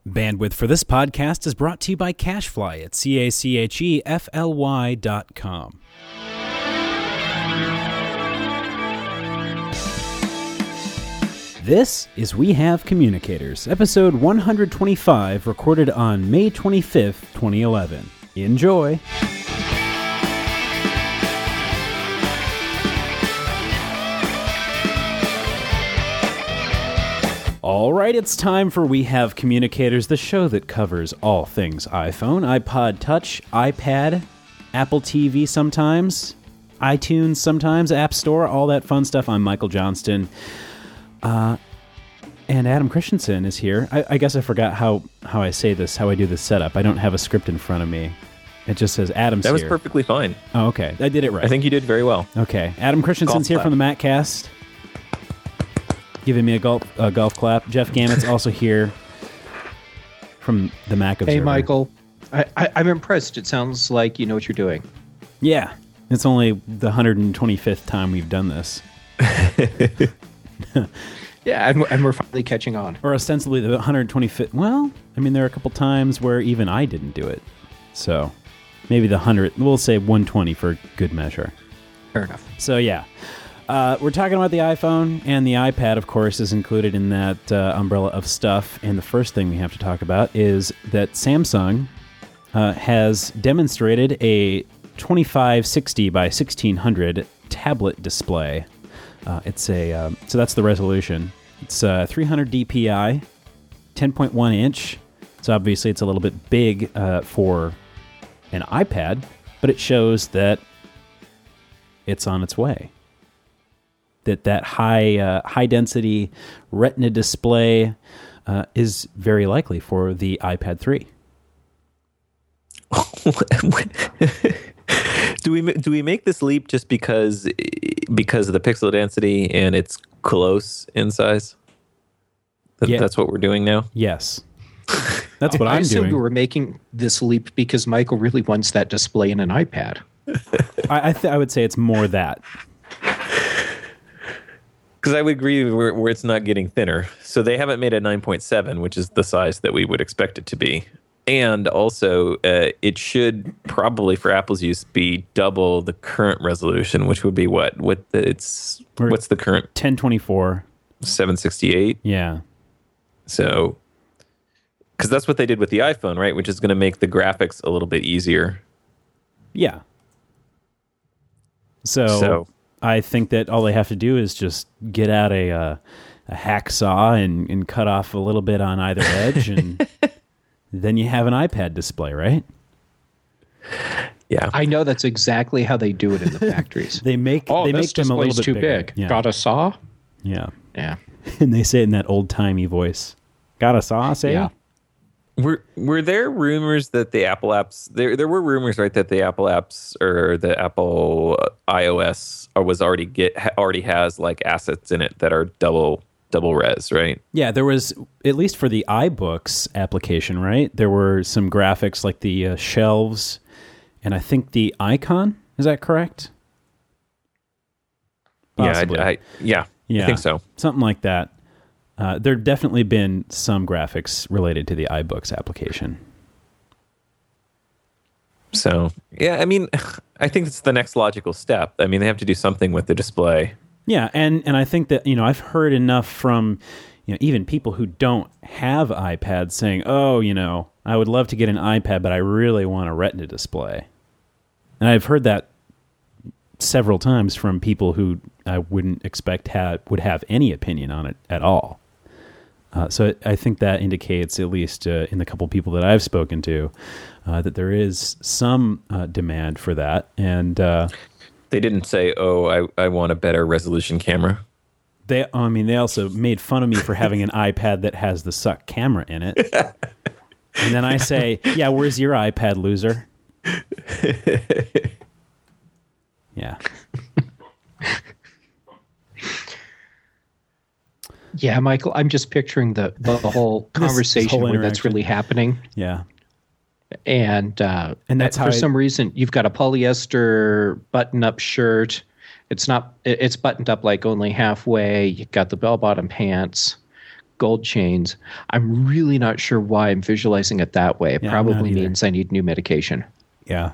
Bandwidth for this podcast is brought to you by CacheFly at CACHEFLY.com. This is We Have Communicators, episode 125, recorded on May 25th, 2011. Enjoy! All right, it's time for We Have Communicators, the show that covers all things iPhone, iPod Touch, iPad, Apple TV sometimes, iTunes sometimes, App Store, all that fun stuff. I'm Michael Johnston. And Adam Christensen is here. I guess I forgot how I say this, how I do this setup. I don't have a script in front of me. It just says Adam's here. That was perfectly fine. Oh, okay. I did it right. I think you did very well. Okay. Adam Christensen's here from the Maccast. Giving me a golf clap. Jeff Gammett's also here from the Mac Observer. Hey, Michael. I'm impressed. It sounds like you know what you're doing. Yeah. It's only the 125th time we've done this. Yeah, and we're finally catching on. Or ostensibly the 125th. Well, I mean, there are a couple times where even I didn't do it. So maybe the 100th. We'll say 120 for good measure. Fair enough. So, yeah. We're talking about the iPhone, and the iPad, of course, is included in that umbrella of stuff. And the first thing we have to talk about is that Samsung has demonstrated a 2560 by 1600 tablet display. So that's the resolution. It's 300 dpi, 10.1 inch. So obviously it's a little bit big for an iPad, but it shows that it's on its way. That high density Retina display is very likely for the iPad 3. Do we make this leap just because of the pixel density and it's close in size? That's what we're doing now? Yes. That's what I'm doing. I assumed we were making this leap because Michael really wants that display in an iPad. I would say it's more that. Because I would agree where it's not getting thinner. So they haven't made a 9.7, which is the size that we would expect it to be. And also, it should probably, for Apple's use, be double the current resolution, which would be what? What's the current? 1024. 768? Yeah. So, because that's what they did with the iPhone, right? Which is going to make the graphics a little bit easier. Yeah. So I think that all they have to do is just get out a hacksaw and cut off a little bit on either edge, and then you have an iPad display, right? Yeah, I know that's exactly how they do it in the factories. they make them a little bit too bigger. big. Yeah. Got a saw? Yeah. And they say it in that old timey voice. Got a saw? Say yeah. it? Were there rumors that the Apple apps there were rumors, right, that the Apple apps or the Apple iOS already has like assets in it that are double res, right? Yeah, there was, at least for the iBooks application, right? There were some graphics like the shelves and I think the icon. Is that correct? Possibly. Yeah, I think so. Something like that. There have definitely been some graphics related to the iBooks application. So, yeah, I mean, I think it's the next logical step. I mean, they have to do something with the display. Yeah, and I think that, I've heard enough from, even people who don't have iPads saying, oh, I would love to get an iPad, but I really want a Retina display. And I've heard that several times from people who I wouldn't expect would have any opinion on it at all. So I think that indicates, at least in the couple people that I've spoken to, that there is some demand for that. And they didn't say, "Oh, I want a better resolution camera." They also made fun of me for having an iPad that has the suck camera in it. And then I say, "Yeah, where's your iPad, loser?" Yeah. Yeah, Michael, I'm just picturing the whole conversation where that's really happening. Yeah. And that's for some reason, you've got a polyester button-up shirt. It's buttoned up like only halfway. You've got the bell-bottom pants. gold chains. I'm really not sure why I'm visualizing it that way. It probably means I need new medication. Yeah.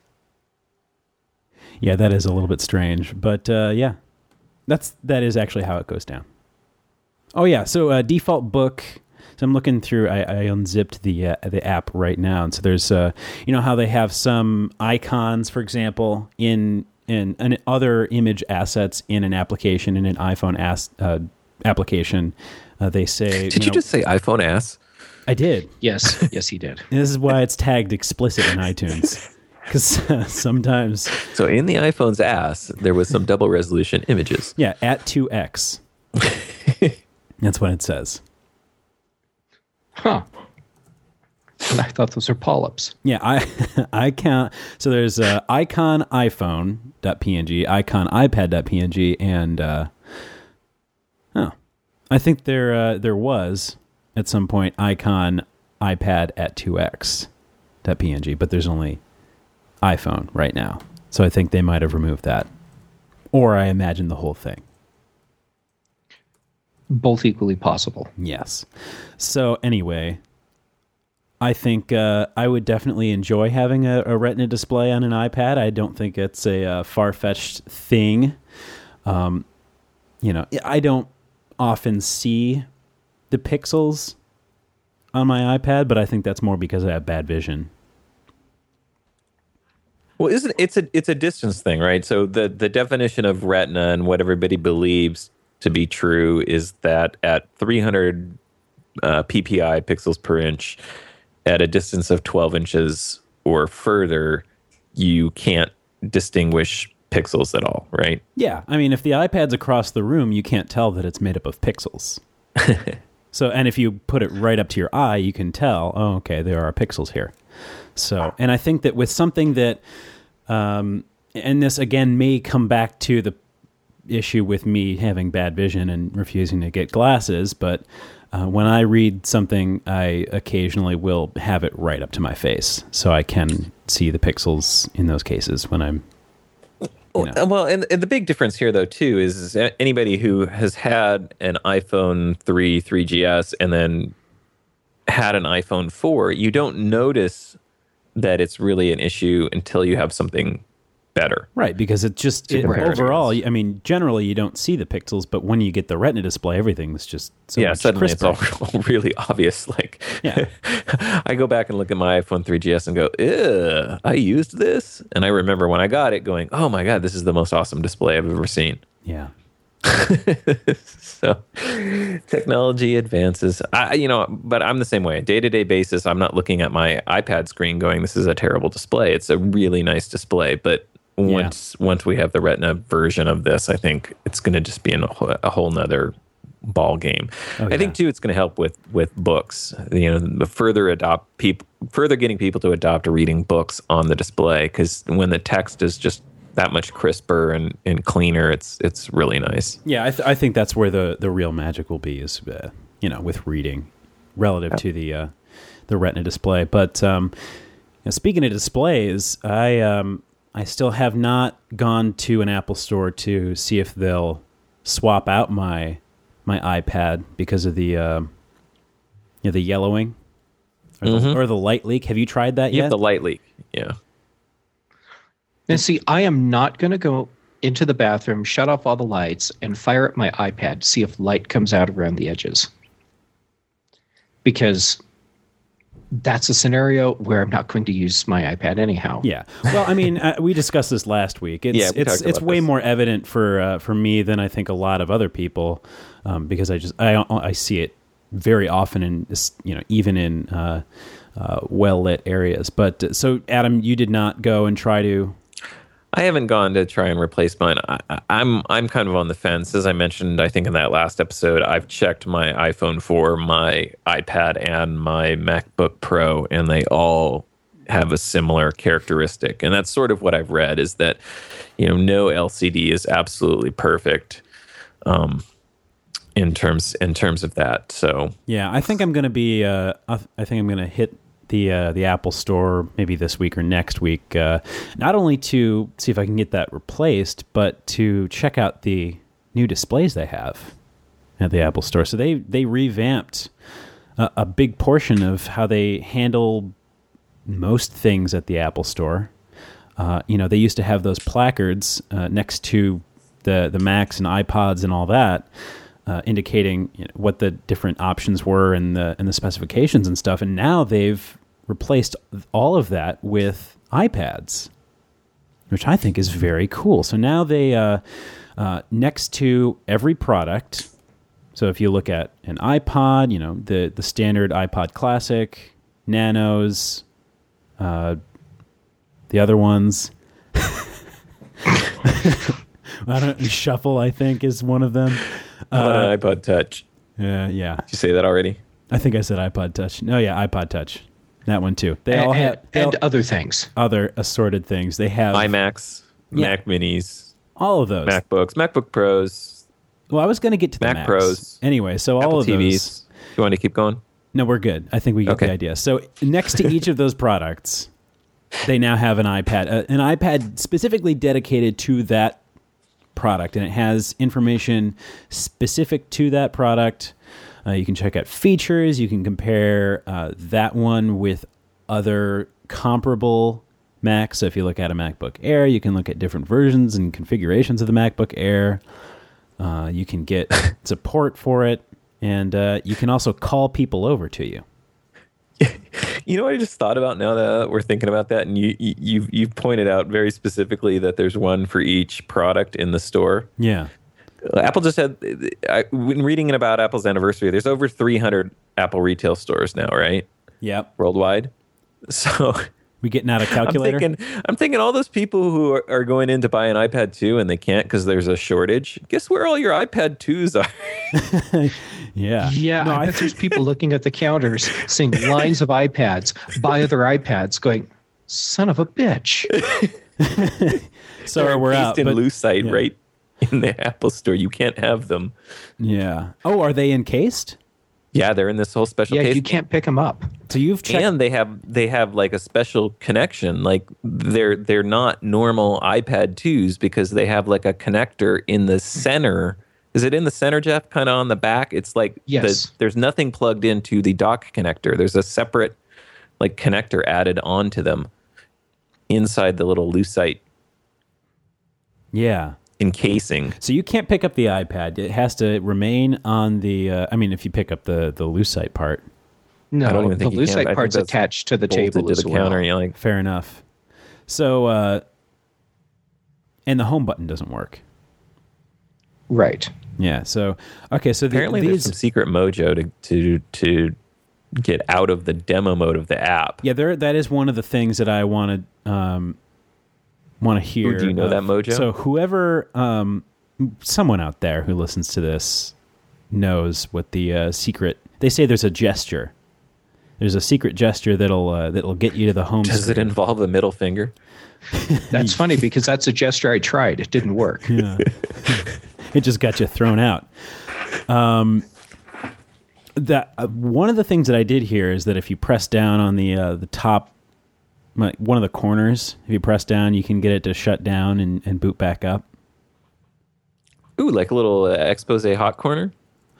Yeah, that is a little bit strange, but yeah, that is actually how it goes down. Oh yeah, so default book. So I'm looking through. I unzipped the app right now, and so there's you know how they have some icons, for example, in other image assets in an application, in an iPhone application. They say. Did you just say iPhone ass? I did. Yes, he did. This is why it's tagged explicit in iTunes. Because sometimes... So in the iPhone's ass, there was some double resolution images. Yeah, at 2x. That's what it says. Huh. And I thought those were polyps. Yeah, I count... So there's icon iPhone.png, icon iPad.png, and... I think there was, at some point, icon iPad at 2x.png, but there's only... iPhone right now. So I think they might have removed that. Or I imagine the whole thing. Both equally possible. Yes. So anyway, I think I would definitely enjoy having a Retina display on an iPad. I don't think it's a far-fetched thing. I don't often see the pixels on my iPad, but I think that's more because I have bad vision. Well, it's a distance thing, right? So the definition of retina and what everybody believes to be true is that at 300 ppi, pixels per inch, at a distance of 12 inches or further, you can't distinguish pixels at all, right? Yeah, I mean, if the iPad's across the room, you can't tell that it's made up of pixels. So, and if you put it right up to your eye, you can tell, oh, okay, there are pixels here. So, and I think that with something that, and this again may come back to the issue with me having bad vision and refusing to get glasses, but when I read something, I occasionally will have it right up to my face, so I can see the pixels in those cases when I'm. Well, and the big difference here, though, too, is anybody who has had an iPhone 3, 3GS, and then had an iPhone 4, you don't notice that it's really an issue until you have something better. Right, because overall, I mean, generally you don't see the pixels, but when you get the Retina display, everything's just so much suddenly crisper. It's all really obvious. Like, I go back and look at my iPhone 3GS and go, ew, I used this? And I remember when I got it going, oh my God, this is the most awesome display I've ever seen. Yeah. So technology advances, but I'm the same way. Day-to-day basis, I'm not looking at my iPad screen going, this is a terrible display. It's a really nice display, but once we have the Retina version of this, I think it's going to just be a whole nother ball game. I think too, it's going to help with books. The further getting people to adopt reading books on the display, because when the text is just that much crisper and cleaner, it's really nice. Yeah, I think that's where the real magic will be, is with reading relative to the Retina display. But speaking of displays, I still have not gone to an Apple store to see if they'll swap out my iPad because of the yellowing or the light leak. Have you tried that yet? Yeah, the light leak. Yeah. And see, I am not going to go into the bathroom, shut off all the lights, and fire up my iPad to see if light comes out around the edges. Because that's a scenario where I'm not going to use my iPad anyhow. Yeah. Well, I mean, we discussed this last week. It's way more evident for me than I think a lot of other people, because I see it very often in even in well lit areas. But so Adam, you did not go and try to. I haven't gone to try and replace mine. I'm kind of on the fence. As I mentioned, I think in that last episode, I've checked my iPhone 4, my iPad, and my MacBook Pro, and they all have a similar characteristic. And that's sort of what I've read, is that no LCD is absolutely perfect in terms of that. So yeah, I think I'm going to be. I think I'm going to hit the Apple Store maybe this week or next week, not only to see if I can get that replaced, but to check out the new displays they have. at the Apple Store. So they revamped a big portion of how they handle most things at the Apple Store. They used to have those placards next to the Macs and iPods and all that, indicating what the different options were and the specifications and stuff. And now they've replaced all of that with iPads, which I think is very cool. So now they next to every product. So if you look at an iPod, the standard iPod Classic, Nanos, the other ones. Shuffle, I think, is one of them. How about an iPod Touch? Yeah. Did you say that already? I think I said iPod Touch. No, yeah, iPod Touch. That one too. They all have other things, other assorted things. They have iMacs, Mac Minis, all of those, MacBooks, MacBook Pros. Well, I was going to get to the Mac Macs. Pros. Anyway, so Apple all of TVs. those. You want to keep going? No, we're good. I think we get the idea. So next to each of those products, they now have an iPad specifically dedicated to that product, and it has information specific to that product. You can check out features. You can compare that one with other comparable Macs. So if you look at a MacBook Air, you can look at different versions and configurations of the MacBook Air. You can get support for it, and you can also call people over to you. You know what I just thought about now that we're thinking about that, and you've pointed out very specifically that there's one for each product in the store. Yeah. Apple just had, when reading about Apple's anniversary, there's over 300 Apple retail stores now, right? Yep. Worldwide. So we getting out a calculator? I'm thinking all those people who are going in to buy an iPad 2 and they can't because there's a shortage. Guess where all your iPad 2s are? Yeah. Yeah, no, I bet there's people looking at the counters, seeing lines of iPads, buy other iPads, going, son of a bitch. So we're out. In Lucite, right in the Apple Store. You can't have them. Yeah. Oh, are they encased? Yeah, they're in this whole special case. Yeah, you can't pick them up. So you've checked. And they have like a special connection. Like they're not normal iPad 2s because they have like a connector in the center. Is it in the center, Jeff? Kind of on the back? It's like yes. There's nothing plugged into the dock connector. There's a separate like connector added onto them inside the little Lucite. Yeah. Encasing. So you can't pick up the iPad. It has to remain on the. If you pick up the Lucite part. No, the Lucite part's attached to the table to the counter. You're like, fair enough. So, and the home button doesn't work. Right. Yeah. So okay. So apparently there's some secret mojo to get out of the demo mode of the app. Yeah, that is one of the things that I want to hear. Ooh, do you know that mojo? So whoever, someone out there who listens to this knows what the secret. They say there's a gesture. There's a secret gesture that'll get you to the home. Does it involve the middle finger? That's funny because that's a gesture I tried. It didn't work. Yeah. It just got you thrown out. That one of the things that I did here is that if you press down on the top, one of the corners, if you press down, you can get it to shut down and boot back up. Ooh, like a little expose hot corner?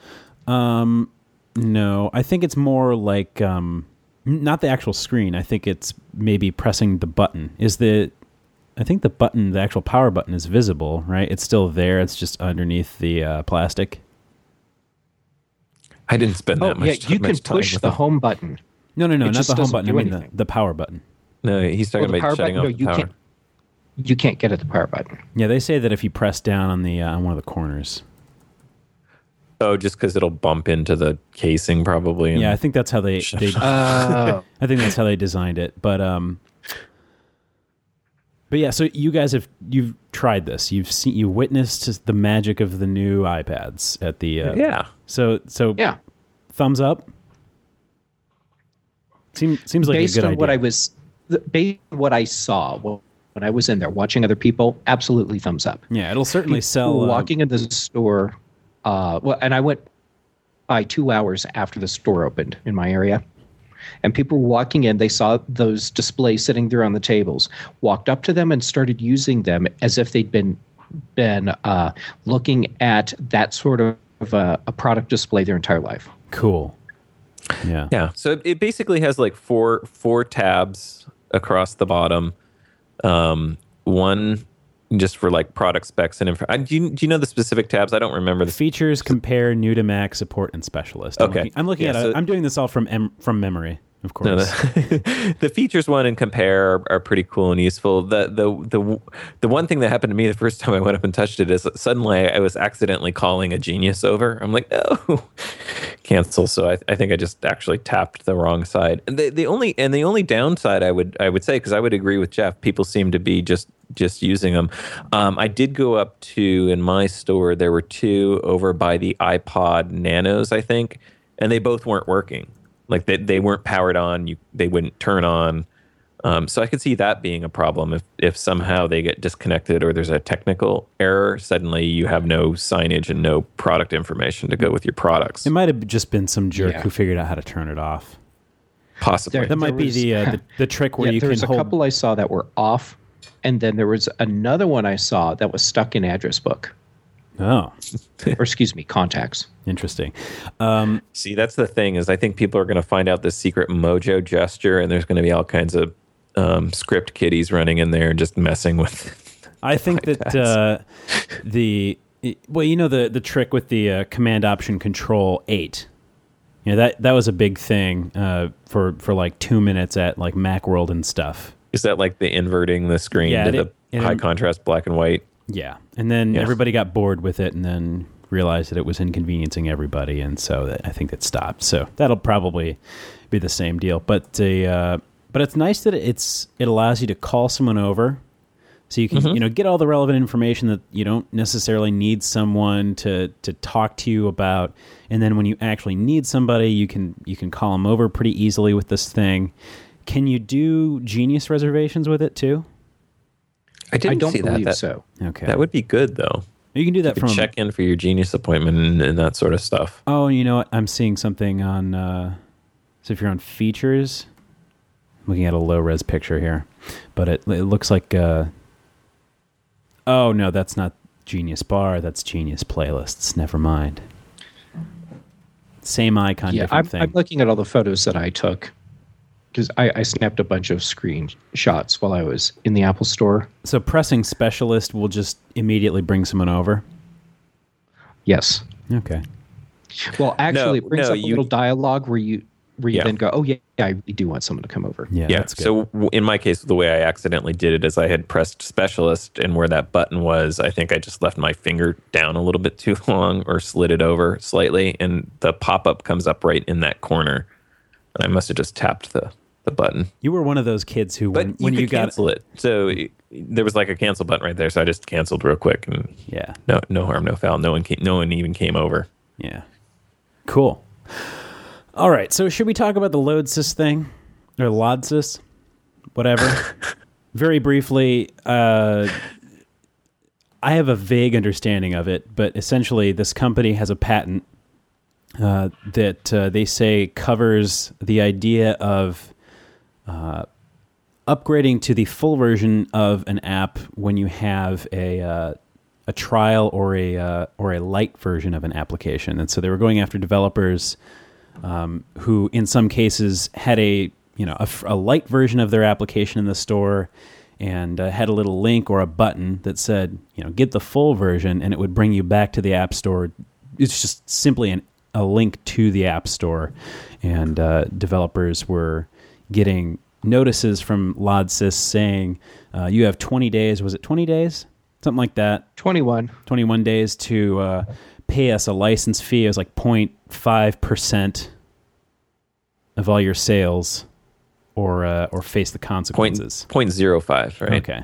No, I think it's more like not the actual screen. I think it's maybe pressing the button. I think the button, the actual power button, is visible, right? It's still there. It's just underneath the plastic. I didn't spend that much time. You can push the home button. No, not the home button. I mean the power button. No, he's talking about shutting off the power. You can't get at the power button. Yeah, they say that if you press down on the on one of the corners. Oh, just because it'll bump into the casing, probably. Yeah, I think that's how they I think that's how they designed it. But yeah, so you've tried this. You witnessed the magic of the new iPads at the yeah. So yeah. Thumbs up. Seems like based a good on idea. Based on what I saw when I was in there watching other people, absolutely thumbs up. Yeah, it'll certainly sell. Walking in the store, and I went by 2 hours after the store opened in my area. And people were walking in, they saw those displays sitting there on the tables, walked up to them and started using them as if they'd been looking at that sort of a product display their entire life. Cool. Yeah. Yeah. So it basically has like four tabs across the bottom. One just for like product specs and info. Do you know the specific tabs? I don't remember the Features, compare, new to Mac, support, and specialist. Okay. I'm looking at it. So, I'm doing this all from memory, of course. no, the features one and compare are pretty cool and useful. The one thing that happened to me the first time I went up and touched it is suddenly I was accidentally calling a Genius over. I'm like, no, cancel. So I think I just actually tapped the wrong side. And the only downside I would say, because I would agree with Jeff, people seem to be just using them. I did go up to, in my store, there were two over by the iPod Nanos, I think, and they both weren't working. Like they weren't powered on. They wouldn't turn on. So I could see that being a problem if somehow they get disconnected or there's a technical error. Suddenly you have no signage and no product information to go with your products. It might have just been some jerk Yeah. who figured out how to turn it off. Possibly. That might be was- the trick where you there can was a hold. couple I saw that were off, and then there was another one I saw that was stuck in address book, Oh, or excuse me, contacts. interesting. See, that's the thing is I think people are going to find out this secret Mojo gesture, and there's going to be all kinds of script kiddies running in there and just messing with. I think that the trick with the Command Option Control 8. You know, that was a big thing for like 2 minutes at like Macworld and stuff. Is that like the inverting the screen Yeah, to the high contrast black and white? Yeah, and then everybody got bored with it, and then realized that it was inconveniencing everybody, and so I think it stopped. So that'll probably be the same deal. But it's nice that it allows you to call someone over, so you can get all the relevant information that you don't necessarily need someone to talk to you about. And then when you actually need somebody, you can call them over pretty easily with this thing. Can you do Genius reservations with it too? I didn't don't see believe that. so. Okay, That would be good though. you can do that You could from check in for your Genius appointment and that sort of stuff. Oh, you know what? I'm seeing something on. So if you're on features, I'm looking at a low res picture here, but it looks like. Oh no, that's not Genius Bar. That's Genius Playlists. Never mind. Same icon, Yeah, different thing. I'm looking at all the photos that I took because I snapped a bunch of screenshots while I was in the Apple Store. So pressing specialist will just immediately bring someone over. Yes. Okay. Well, actually, it brings no, up a little dialogue where you Yeah. then go, oh yeah, I really do want someone to come over. Yeah. Yeah. That's good. So in my case, the way I accidentally did it is I had pressed specialist, and where that button was, I think I just left my finger down a little bit too long or slid it over slightly, and the pop-up comes up right in that corner. And I must have just tapped the button. You were one of those kids who, But when you you could got cancel it. So there was like a cancel button right there, so I just canceled real quick, and yeah. no harm, no foul. No one even came over. Yeah. Cool. All right. So should we talk about the LoadSys thing or LODSys? Whatever. Very briefly, I have a vague understanding of it, but essentially this company has a patent that they say covers the idea of upgrading to the full version of an app when you have a trial or a light version of an application. And so they were going after developers who, in some cases, had a light version of their application in the store and had a little link or a button that said, get the full version, and it would bring you back to the App Store. It's just simply a link to the App Store, and developers were getting notices from LODSys saying, you have 20 days. Was it 20 days? Something like that. 21 days to pay us a license fee. It was like 0.5% of all your sales, or face the consequences. 0.05, right? Okay.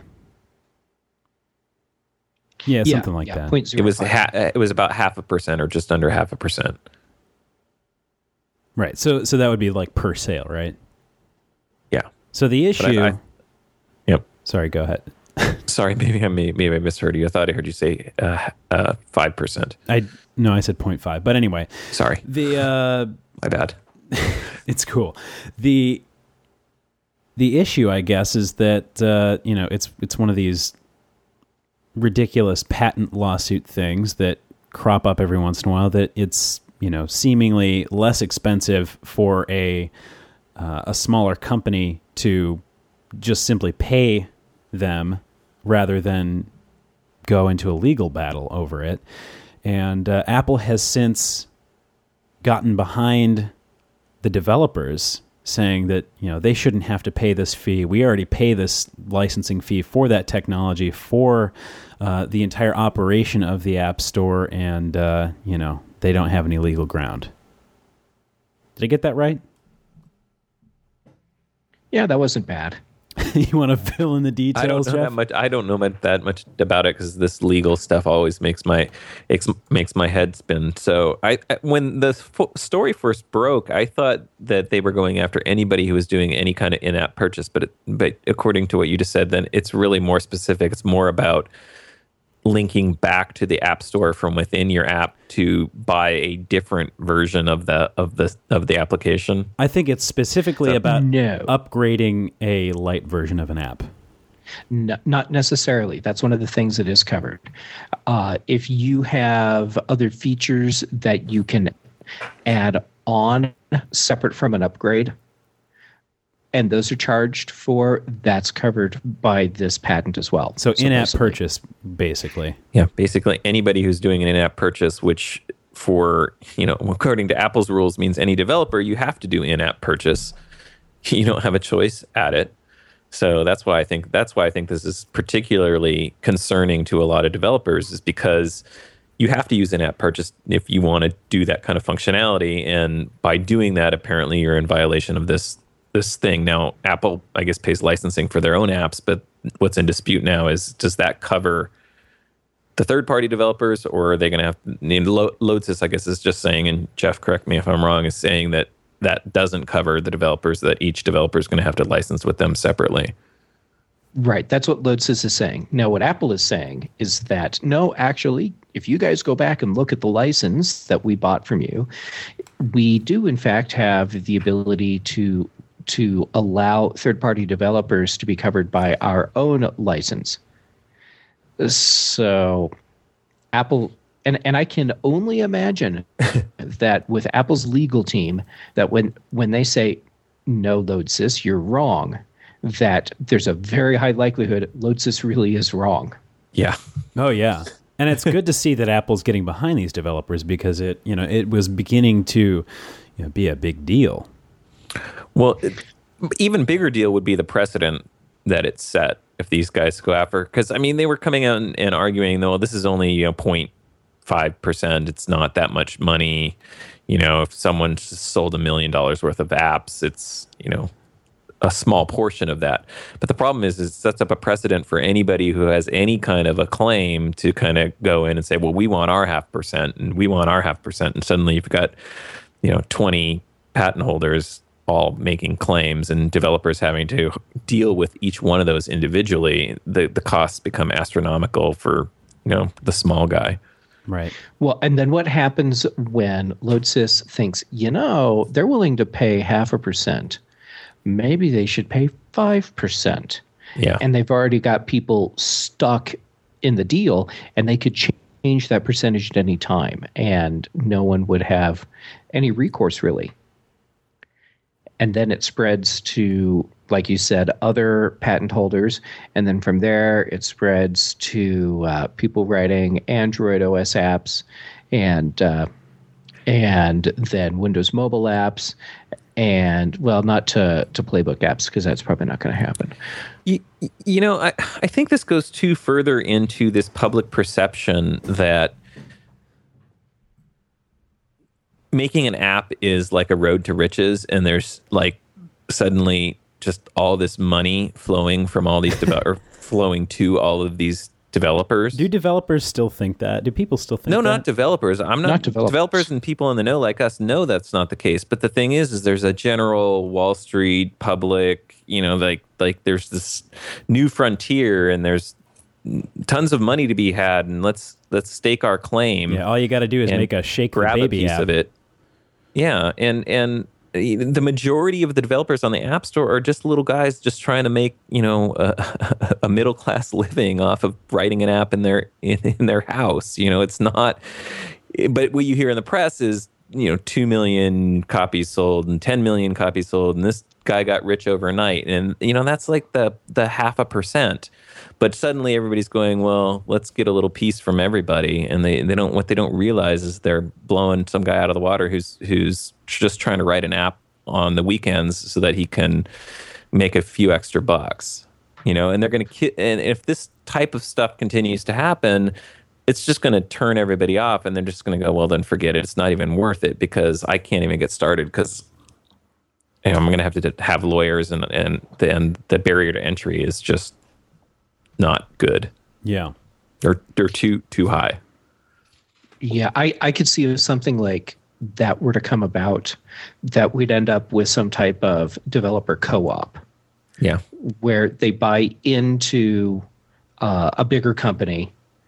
Yeah, something like that. 0.05. It was about 0.5% or just under 0.5%. Right. So that would be like per sale, right? Yeah. So the issue. Yep. Sorry. Go ahead. Sorry, maybe I misheard you. I thought I heard you say 5%. No, I said 0.5. But anyway, Sorry, my bad. it's cool. The issue, I guess, is that it's one of these ridiculous patent lawsuit things that crop up every once in a while that it's, seemingly less expensive for a smaller company to just simply pay them rather than go into a legal battle over it. And Apple has since gotten behind the developers, saying that they shouldn't have to pay this fee. We already pay this licensing fee for that technology, for the entire operation of the App Store, and they don't have any legal ground. Did I get that right? Yeah, that wasn't bad. You want to fill in the details, Jeff? I don't know that much about it, because this legal stuff always makes my head spin. So when the story first broke, I thought that they were going after anybody who was doing any kind of in-app purchase. But according to what you just said, then it's really more specific. It's more about linking back to the App Store from within your app to buy a different version of the application. I think it's specifically about upgrading a light version of an app. No, not necessarily. That's one of the things that is covered. If you have other features that you can add on separate from an upgrade, and those are charged for, that's covered by this patent as well. So in-app purchase, basically. Yeah, basically anybody who's doing an in-app purchase, which according to Apple's rules means any developer, you have to do in-app purchase. You don't have a choice at it. So that's why I think this is particularly concerning to a lot of developers, is because you have to use in-app purchase if you want to do that kind of functionality. And by doing that, apparently you're in violation of this thing. Now, Apple, I guess, pays licensing for their own apps, but what's in dispute now is, does that cover the third-party developers, or are they going to have Lodsys, I guess, is just saying, and Jeff, correct me if I'm wrong, is saying that doesn't cover the developers, that each developer is going to have to license with them separately. Right. That's what Lodsys is saying. Now, what Apple is saying is that, no, actually, if you guys go back and look at the license that we bought from you, we do, in fact, have the ability to allow third-party developers to be covered by our own license. So Apple, and I can only imagine that with Apple's legal team, that when they say, no, Lodsys, you're wrong, that there's a very high likelihood Lodsys really is wrong. Yeah. Oh, yeah. And it's good to see that Apple's getting behind these developers, because it was beginning to be a big deal. Well, even bigger deal would be the precedent that it's set if these guys go after. Because, I mean, they were coming out and arguing, no, this is only 0.5%. It's not that much money. If someone sold $1 million worth of apps, it's, a small portion of that. But the problem is it sets up a precedent for anybody who has any kind of a claim to kind of go in and say, well, we want our 0.5%, and we want our 0.5%. And suddenly you've got, 20 patent holders all making claims, and developers having to deal with each one of those individually. The costs become astronomical for the small guy. Right. Well, and then what happens when Lodsys thinks, they're willing to pay 0.5%? Maybe they should pay 5%. Yeah. And they've already got people stuck in the deal, and they could change that percentage at any time, and no one would have any recourse, really. And then it spreads to, like you said, other patent holders. And then from there, it spreads to people writing Android OS apps, and then Windows mobile apps, and, well, not to Playbook apps, because that's probably not going to happen. I think this goes too further into this public perception that making an app is like a road to riches, and there's like suddenly just all this money flowing from all these flowing to all of these developers. Do developers still think that? Do people still think that? No, not developers. Not developers. Developers and people in the know like us know that's not the case. But the thing is there's a general Wall Street public, like there's this new frontier, and there's tons of money to be had, and let's stake our claim. Yeah, all you got to do is make a shake grab the baby a piece app. of it. Yeah, and the majority of the developers on the App Store are just little guys just trying to make, a middle class living off of writing an app in their house. It's not. But what you hear in the press is, 2 million copies sold and 10 million copies sold, and this guy got rich overnight. And, that's like the 0.5%. But suddenly everybody's going, well, let's get a little piece from everybody. And what they don't realize is they're blowing some guy out of the water who's just trying to write an app on the weekends so that he can make a few extra bucks, and they're going to, and if this type of stuff continues to happen, it's just going to turn everybody off, and they're just going to go, well, then forget it. It's not even worth it because I can't even get started because I'm going to have to have lawyers, and the barrier to entry is just not good. Yeah. They're too high. Yeah, I could see if something like that were to come about, that we'd end up with some type of developer co-op. Yeah. Where they buy into a bigger company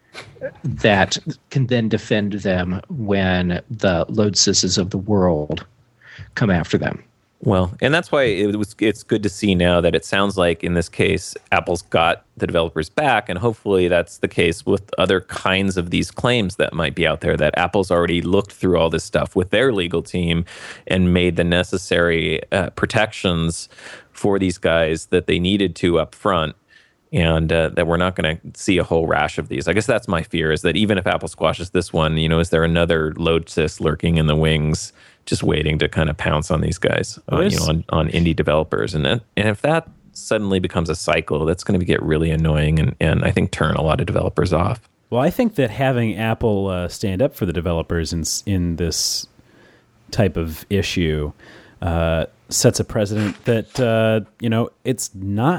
that can then defend them when the Lodesys of the world come after them. Well, and that's why it's good to see now that it sounds like in this case, Apple's got the developers back, and hopefully that's the case with other kinds of these claims that might be out there, that Apple's already looked through all this stuff with their legal team and made the necessary protections for these guys that they needed to up front. And that we're not going to see a whole rash of these. I guess that's my fear, is that even if Apple squashes this one, is there another Lodesys lurking in the wings, just waiting to kind of pounce on these guys, on indie developers? And if that suddenly becomes a cycle, that's going to get really annoying and I think turn a lot of developers off. Well, I think that having Apple stand up for the developers in this type of issue sets a precedent that, it's not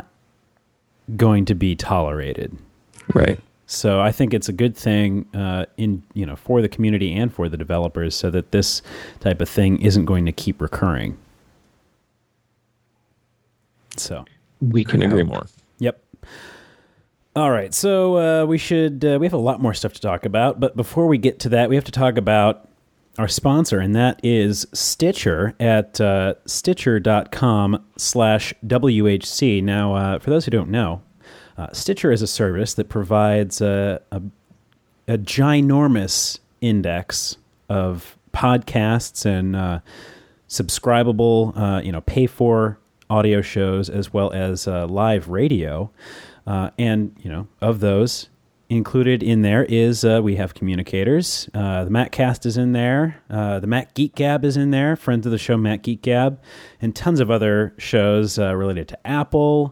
going to be tolerated. Right. So I think it's a good thing for the community and for the developers, so that this type of thing isn't going to keep recurring. So we couldn't agree more. Yep. All right. So we have a lot more stuff to talk about, but before we get to that, we have to talk about our sponsor, and that is Stitcher at stitcher.com/WHC. Now, for those who don't know, Stitcher is a service that provides a ginormous index of podcasts and subscribable, pay-for audio shows, as well as live radio. And, of those, included in there is We Have Communicators. The MacCast is in there. The Mac Geek Gab is in there. Friends of the show, Mac Geek Gab. And tons of other shows related to Apple.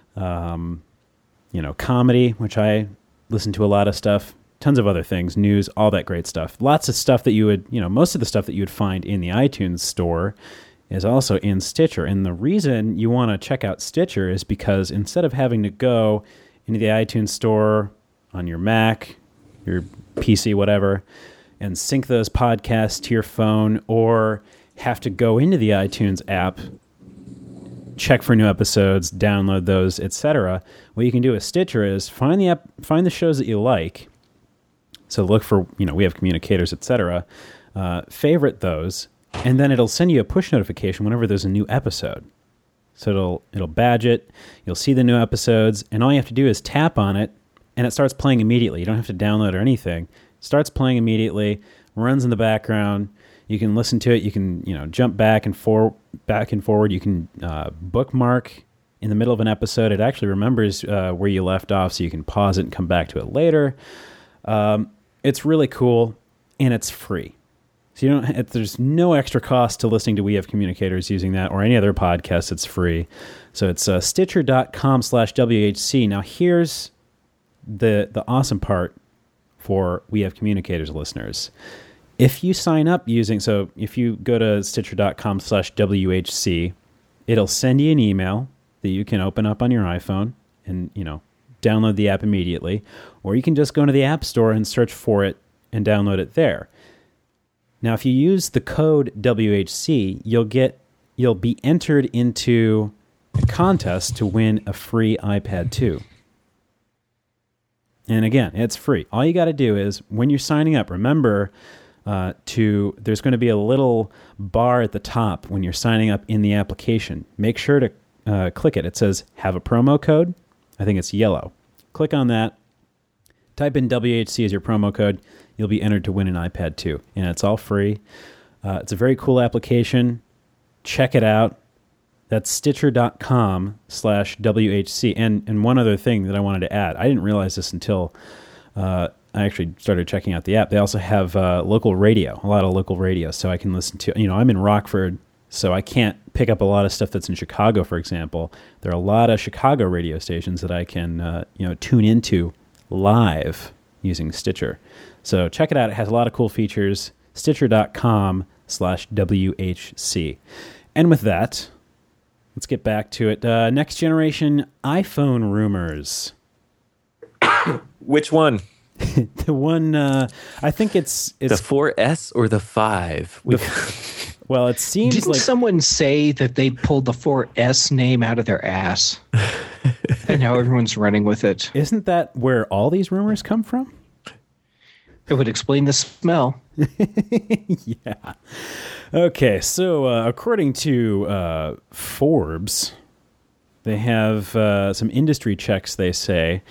Comedy, which I listen to a lot of stuff. Tons of other things, news, all that great stuff. Lots of stuff that you would, most of the stuff that you would find in the iTunes store is also in Stitcher. And the reason you want to check out Stitcher is because instead of having to go into the iTunes store on your Mac, your PC, whatever, and sync those podcasts to your phone, or have to go into the iTunes app, check for new episodes, download those, etc. What you can do with Stitcher is find the shows that you like. So look for, We Have Communicators, etc. Favorite those, and then it'll send you a push notification whenever there's a new episode. So it'll badge it. You'll see the new episodes, and all you have to do is tap on it, and it starts playing immediately. You don't have to download or anything. It starts playing immediately, runs in the background. You can listen to it. You can, jump back and forward. You can bookmark in the middle of an episode. It actually remembers where you left off, so you can pause it and come back to it later. It's really cool, and it's free. So there's no extra cost to listening to We Have Communicators using that or any other podcast. It's free. So it's stitcher.com/WHC. Now here's the awesome part for We Have Communicators listeners. If you sign up if you go to stitcher.com/WHC, it'll send you an email that you can open up on your iPhone and, download the app immediately, or you can just go into the App Store and search for it and download it there. Now, if you use the code WHC, you'll be entered into a contest to win a free iPad 2. And again, it's free. All you got to do is, when you're signing up, remember, there's going to be a little bar at the top when you're signing up in the application. Make sure to click it. It says have a promo code. I think it's yellow. Click on that. Type in WHC as your promo code. You'll be entered to win an iPad 2. And it's all free. It's a very cool application. Check it out. That's Stitcher.com/WHC. And one other thing that I wanted to add. I didn't realize this until I actually started checking out the app. They also have local radio, a lot of local radio. So I can listen to, I'm in Rockford, so I can't pick up a lot of stuff that's in Chicago, for example. There are a lot of Chicago radio stations that I can, tune into live using Stitcher. So check it out. It has a lot of cool features. Stitcher.com/WHC. And with that, let's get back to it. Next generation iPhone rumors. Which one? The one, I think it's the 4S or the 5? Well, it seems Didn't like someone say that they pulled the 4S name out of their ass? And now everyone's running with it. Isn't that where all these rumors come from? It would explain the smell. Yeah. Okay, so according to Forbes, they have some industry checks, they say,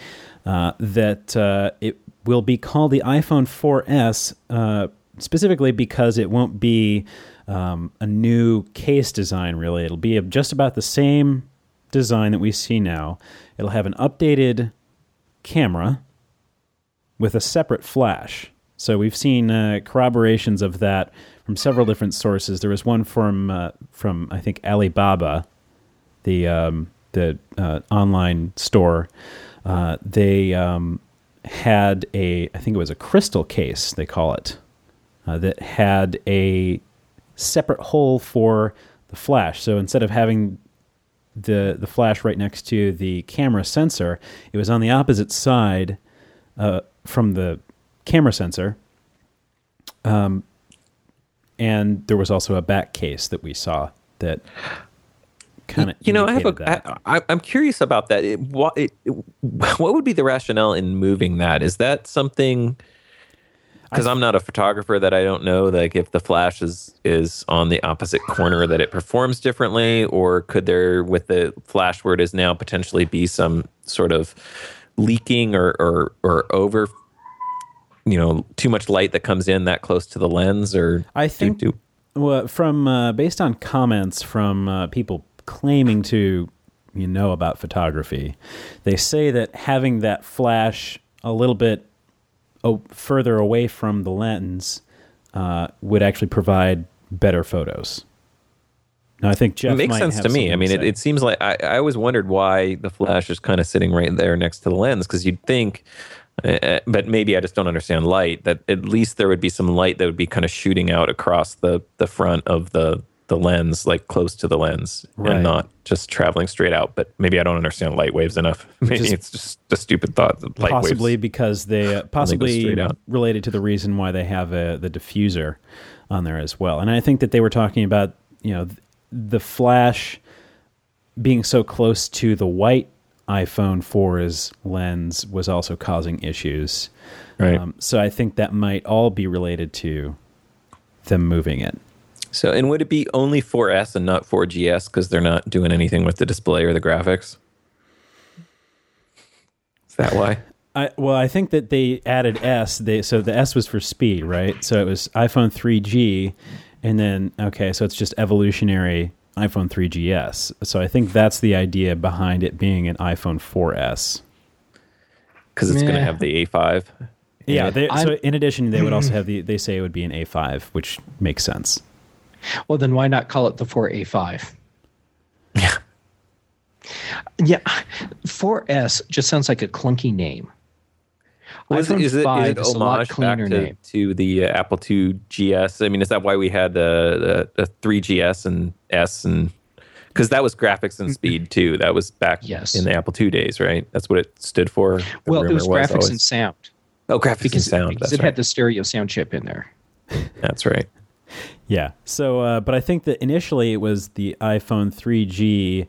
that it will be called the iPhone 4S specifically because it won't be a new case design, really. It'll be just about the same design that we see now. It'll have an updated camera with a separate flash. So we've seen corroborations of that from several different sources. There was one from I think Alibaba, the online store. They had I think it was a crystal case, they call it, that had a separate hole for the flash. So instead of having the flash right next to the camera sensor, it was on the opposite side from the camera sensor. And there was also a back case that we saw that kind of I'm curious about that. What would be the rationale in moving that? Is that something? Because I'm not a photographer, that I don't know, like if the flash is on the opposite corner, that it performs differently, or could there, with the flash where it is now, potentially be some sort of leaking or over, too much light that comes in that close to the lens? Or I think well, from based on comments from people claiming to about photography, they say that having that flash a little bit further away from the lens would actually provide better photos. Now, I think Jeff it makes sense to me. I mean, it seems like I always wondered why the flash is kind of sitting right there next to the lens, because you'd think, but maybe I just don't understand light, that at least there would be some light that would be kind of shooting out across the front of the lens, like close to the lens, right, and not just traveling straight out. But maybe I don't understand light waves enough. Maybe it's just a stupid thought. That light possibly waves, because they related to the reason why they have the diffuser on there as well. And I think that they were talking about the flash being so close to the white iPhone 4's lens was also causing issues. Right. So I think that might all be related to them moving it. So, and would it be only 4S and not 4GS because they're not doing anything with the display or the graphics? Is that why? I think that they added S. So the S was for speed, right? So it was iPhone 3G, and then, so it's just evolutionary iPhone 3GS. So I think that's the idea behind it being an iPhone 4S. Because it's going to have the A5? Yeah. So in addition, they would also have they say it would be an A5, which makes sense. Well, then why not call it the 4A5? Yeah. Yeah. 4S just sounds like a clunky name. Well, is it homage back to the Apple II GS? I mean, is that why we had the 3GS and S? And because that was graphics and speed too. That was back in the Apple II days, right? That's what it stood for. Well, it was graphics and sound. Oh, graphics and sound. Because it had the stereo sound chip in there. That's right. Yeah. So, but I think that initially it was the iPhone 3G.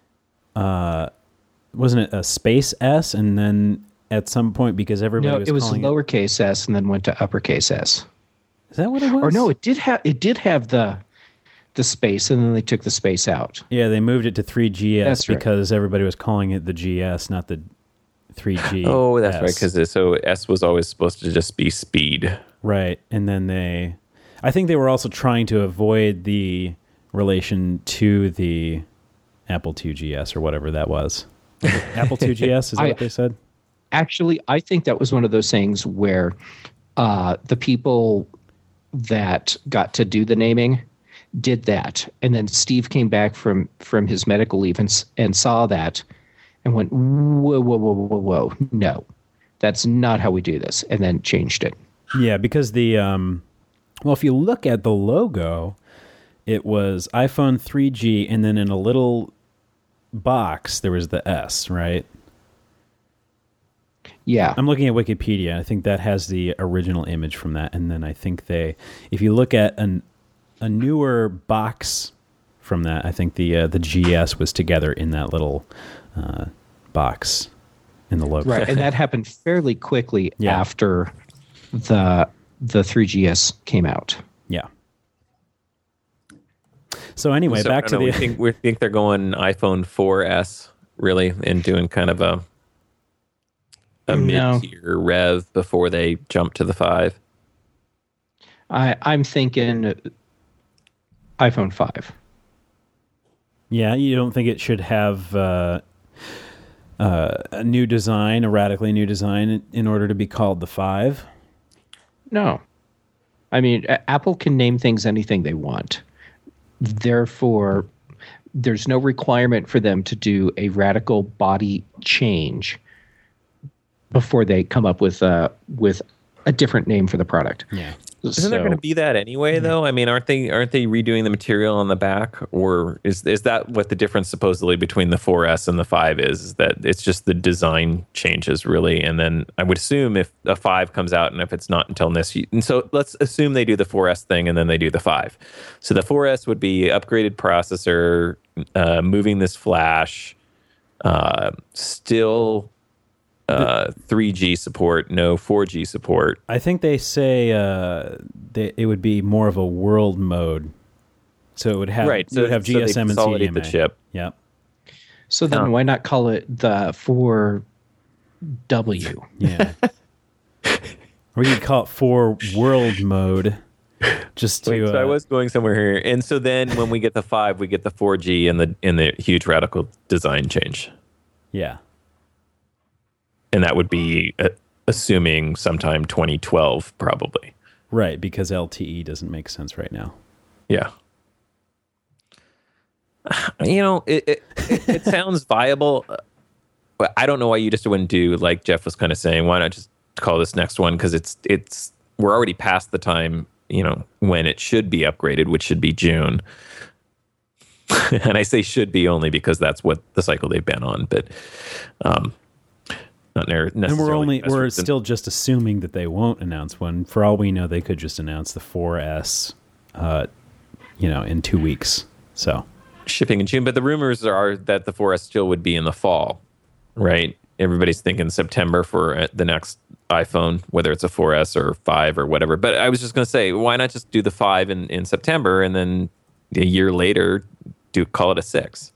Wasn't it a space S? And then at some point, because everybody was it was calling lowercase s and then went to uppercase S. Is that what it was? Or no, it did have the space, and then they took the space out. Yeah, they moved it to 3GS That's right. because everybody was calling it the GS, not the 3G. Oh, that's right. Because so S was always supposed to just be speed. Right, and then I think they were also trying to avoid the relation to the Apple IIgs or whatever that was. Apple IIgs, is that what they said? Actually, I think that was one of those things where the people that got to do the naming did that, and then Steve came back from his medical leave and saw that and went, whoa, no, that's not how we do this, and then changed it. Yeah, because if you look at the logo, it was iPhone 3G, and then in a little box there was the S, right? Yeah. I'm looking at Wikipedia. I think that has the original image from that, and then I think if you look at a newer box from that, I think the GS was together in that little box in the logo. Right, and that happened fairly quickly after the 3GS came out. Yeah. So anyway, back to we think they're going iPhone 4S really and doing kind of a mid-tier rev before they jump to the 5. I'm thinking iPhone 5. Yeah, you don't think it should have a new design, a radically new design, in order to be called the 5? No. I mean, Apple can name things anything they want. Therefore, there's no requirement for them to do a radical body change before they come up with a different name for the product. Yeah. Isn't there going to be that anyway, though? I mean, aren't they redoing the material on the back, or is that what the difference supposedly between the 4S and the 5 is? Is that it's just the design changes really, and then I would assume if a 5 comes out and if it's not until this, and so let's assume they do the 4S thing and then they do the 5. So the 4S would be upgraded processor, moving this flash, still. 3G support, no 4G support. I think they say it would be more of a world mode, so it would have So it would have they GSM and consolidate CDMA. the chip. Yep. So then why not call it the 4W? Yeah. Or you could call it 4 world mode. Just to. Wait, so I was going somewhere here, and so then when we get the 5, we get the 4G and the huge radical design change. Yeah. And that would be assuming sometime 2012, probably. Right, because LTE doesn't make sense right now. Yeah. You know, it sounds viable. But I don't know why you just wouldn't do, like Jeff was kind of saying, why not just call this next one? Because we're already past the time, when it should be upgraded, which should be June. And I say should be only because that's what the cycle they've been on. But not necessarily. And we're still just assuming that they won't announce one. For all we know, they could just announce the 4S, in 2 weeks. So shipping in June, but the rumors are that the 4S still would be in the fall, right? Everybody's thinking September for the next iPhone, whether it's a 4S or 5 or whatever. But I was just going to say, why not just do the 5 in September and then a year later call it a 6?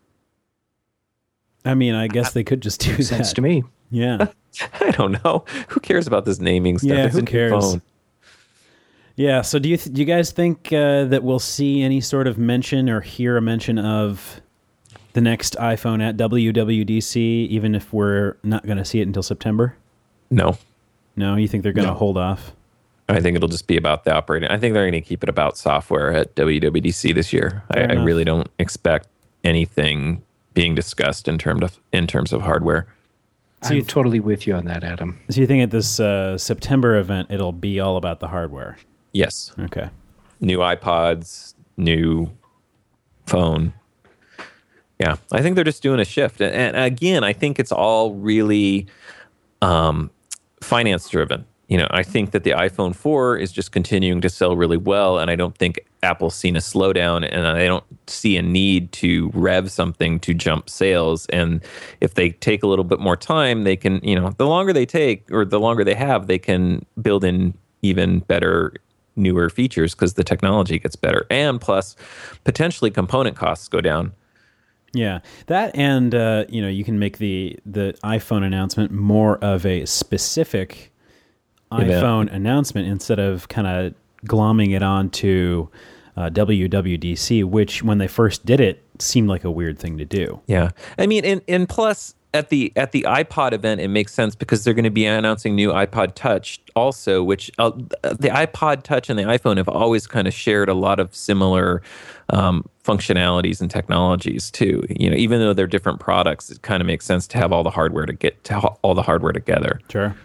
I mean, I guess they could just do that. Sense to me. Yeah. I don't know. Who cares about this naming stuff? Yeah, It's who a new cares? phone. Yeah, so do you guys think that we'll see any sort of mention or hear a mention of the next iPhone at WWDC, even if we're not going to see it until September? No. No, you think they're going to hold off? I think it'll just be about the operating. I think they're going to keep it about software at WWDC this year. I really don't expect anything being discussed in terms of hardware. So I'm totally with you on that, Adam. So you think at this September event, it'll be all about the hardware? Yes. Okay. New iPods, new phone. Yeah, I think they're just doing a shift. And again, I think it's all really finance driven. I think that the iPhone 4 is just continuing to sell really well, and I don't think Apple's seen a slowdown, and I don't see a need to rev something to jump sales. And if they take a little bit more time, they can, the longer they take or the longer they have, they can build in even better newer features because the technology gets better, and plus potentially component costs go down. Yeah, that and you can make the iPhone announcement more of a specific iPhone announcement instead of kind of glomming it onto WWDC, which when they first did it seemed like a weird thing to do. Yeah, I mean, and plus at the iPod event, it makes sense because they're going to be announcing new iPod Touch also, which the iPod Touch and the iPhone have always kind of shared a lot of similar functionalities and technologies too. Even though they're different products, it kind of makes sense to have all the hardware together. Sure.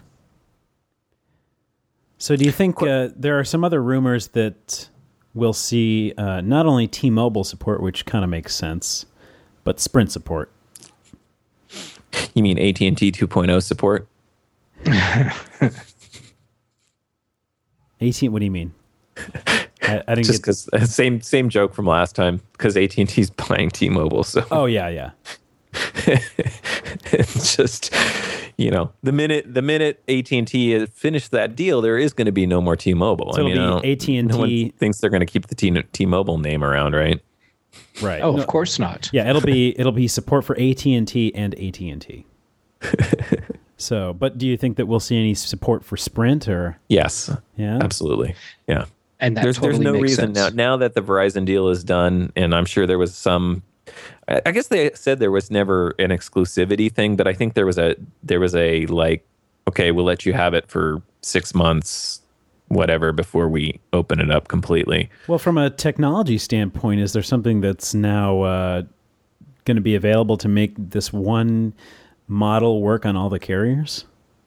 So do you think there are some other rumors that we'll see not only T-Mobile support, which kind of makes sense, but Sprint support? You mean AT&T 2.0 support? What do you mean? I didn't just because same joke from last time, because AT&T's buying T-Mobile. So yeah. It's just the minute AT&T finished that deal, there is going to be no more T-Mobile. So it'll be AT&T. No one thinks they're going to keep the T-Mobile name around, right? Right. Oh, of course not. Yeah, it'll be support for AT&T and AT&T. So, but do you think that we'll see any support for Sprint or? Yes. Yeah. Absolutely. Yeah. And that there's no reason sense. now that the Verizon deal is done, and I'm sure there was some. I guess they said there was never an exclusivity thing, but I think there was a like, okay, we'll let you have it for 6 months, whatever, before we open it up completely. Well, from a technology standpoint, is there something that's now going to be available to make this one model work on all the carriers?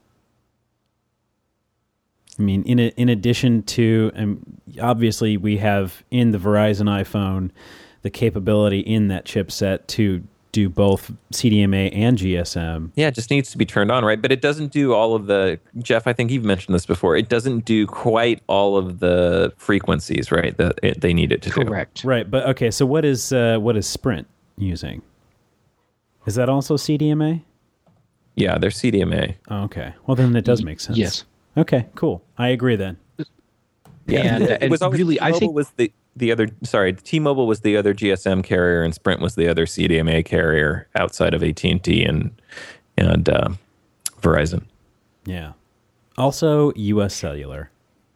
I mean, in addition to, obviously we have in the Verizon iPhone the capability in that chipset to do both CDMA and GSM. Yeah, it just needs to be turned on, right? But it doesn't do all of the, Jeff, I think you've mentioned this before, it doesn't do quite all of the frequencies, right, that they need it to do. Correct. Right, but okay, so what is Sprint using? Is that also CDMA? Yeah, they're CDMA. Oh, okay. Well, then it does make sense. Yes. Okay, cool. I agree then. Yeah, and it was always really, T-Mobile I think was the other. Sorry, T-Mobile was the other GSM carrier, and Sprint was the other CDMA carrier outside of AT&T and Verizon. Yeah. Also, U.S. Cellular.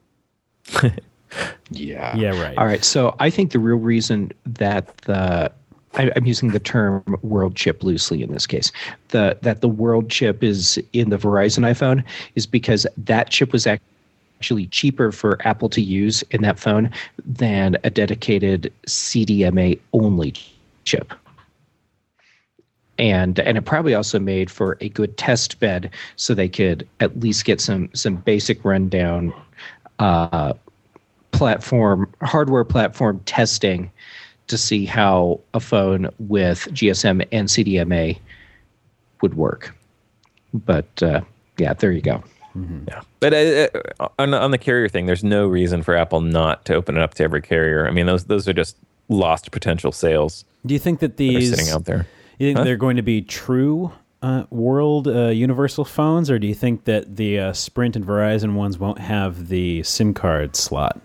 Yeah. Yeah. Right. All right. So I think the real reason that I'm using the term world chip loosely in this case, that the world chip is in the Verizon iPhone is because that chip was actually cheaper for Apple to use in that phone than a dedicated CDMA only chip. And it probably also made for a good test bed so they could at least get some basic rundown hardware platform testing to see how a phone with GSM and CDMA would work. But yeah, there you go. Mm-hmm. Yeah, but on the carrier thing, there's no reason for Apple not to open it up to every carrier. I mean, those are just lost potential sales. Do you think that these are sitting out there? You think they're going to be true world universal phones, or do you think that the Sprint and Verizon ones won't have the SIM card slot?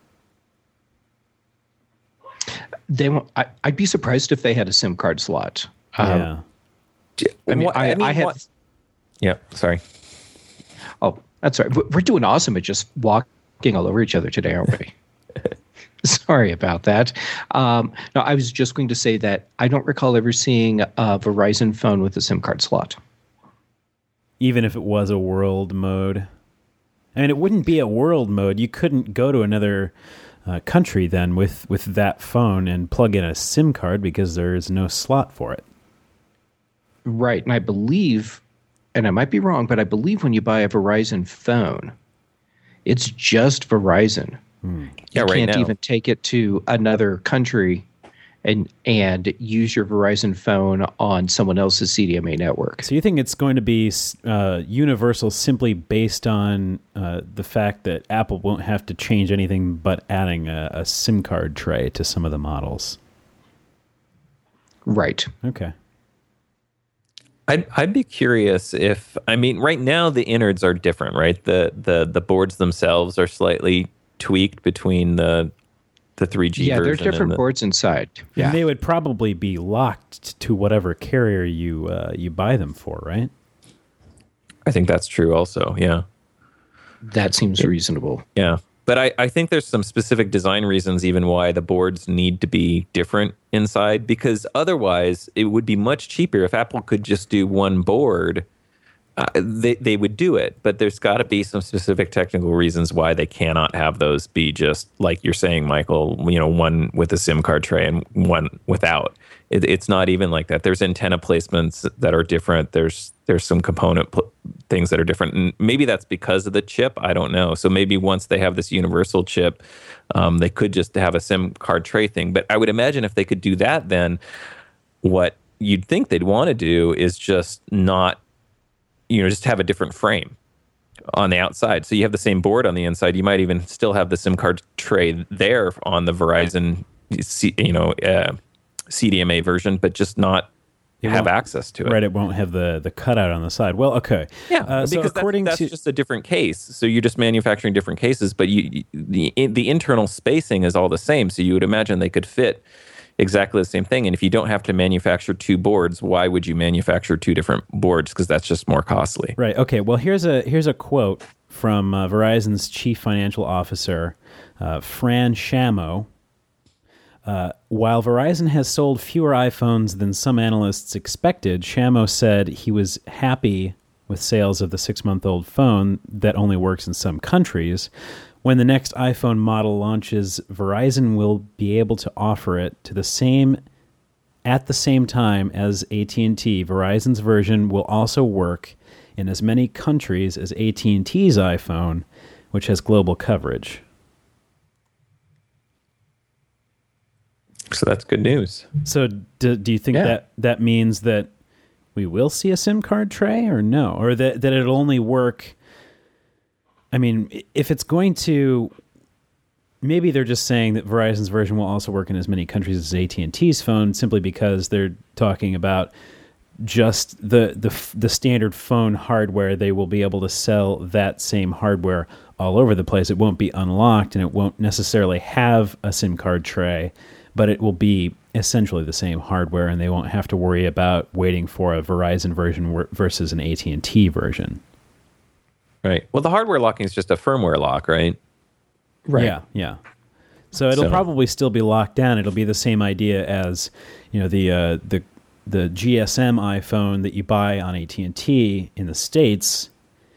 They won't. I'd be surprised if they had a SIM card slot. Yeah. I have. Yeah. Sorry. Oh, that's right. We're doing awesome at just walking all over each other today, aren't we? Sorry about that. No, I was just going to say that I don't recall ever seeing a Verizon phone with a SIM card slot. Even if it was a world mode? I mean, it wouldn't be a world mode. You couldn't go to another country then with that phone and plug in a SIM card because there is no slot for it. Right. And I believe, and I might be wrong, but I believe when you buy a Verizon phone, it's just Verizon. Yeah, you right can't now. even take it to another country and use your Verizon phone on someone else's CDMA network. So you think it's going to be universal simply based on the fact that Apple won't have to change anything but adding a SIM card tray to some of the models? Right. Okay. I'd be curious if, I mean, right now the innards are different, right? The boards themselves are slightly tweaked between the 3G Yeah, version. there's different and boards inside. Yeah. And they would probably be locked to whatever carrier you buy them for, right? I think that's true also, yeah. That seems reasonable. Yeah. But I think there's some specific design reasons even why the boards need to be different inside, because otherwise it would be much cheaper if Apple could just do one board. They would do it, but there's got to be some specific technical reasons why they cannot have those be just like you're saying, Michael, one with a SIM card tray and one without. It's not even like that. There's antenna placements that are different. There's some component things that are different. And maybe that's because of the chip. I don't know. So maybe once they have this universal chip, they could just have a SIM card tray thing. But I would imagine if they could do that, then what you'd think they'd want to do is just not, just have a different frame on the outside. So you have the same board on the inside. You might even still have the SIM card tray there on the Verizon, CDMA version, but just not have access to it. Right, it won't have the cutout on the side. Well, okay. Yeah, so because that's just a different case. So you're just manufacturing different cases, but the internal spacing is all the same. So you would imagine they could fit exactly the same thing. And if you don't have to manufacture two boards, why would you manufacture two different boards? Because that's just more costly. Right. Okay. Well, here's a quote from Verizon's chief financial officer, Fran Shamo. While Verizon has sold fewer iPhones than some analysts expected, Shamo said he was happy with sales of the 6-month-old phone that only works in some countries. When the next iPhone model launches, Verizon will be able to offer it at the same time as AT&T. Verizon's version will also work in as many countries as AT&T's iPhone, which has global coverage. So that's good news. So do you think that means that we will see a SIM card tray or no? Or that it'll only work... I mean, if it's going to... Maybe they're just saying that Verizon's version will also work in as many countries as AT&T's phone simply because they're talking about just the standard phone hardware. They will be able to sell that same hardware all over the place. It won't be unlocked and it won't necessarily have a SIM card tray, but it will be essentially the same hardware, and they won't have to worry about waiting for a Verizon version versus an AT&T version. Right. Well, the hardware locking is just a firmware lock, right? Right. Yeah. So it'll probably still be locked down. It'll be the same idea as, the GSM iPhone that you buy on AT&T in the States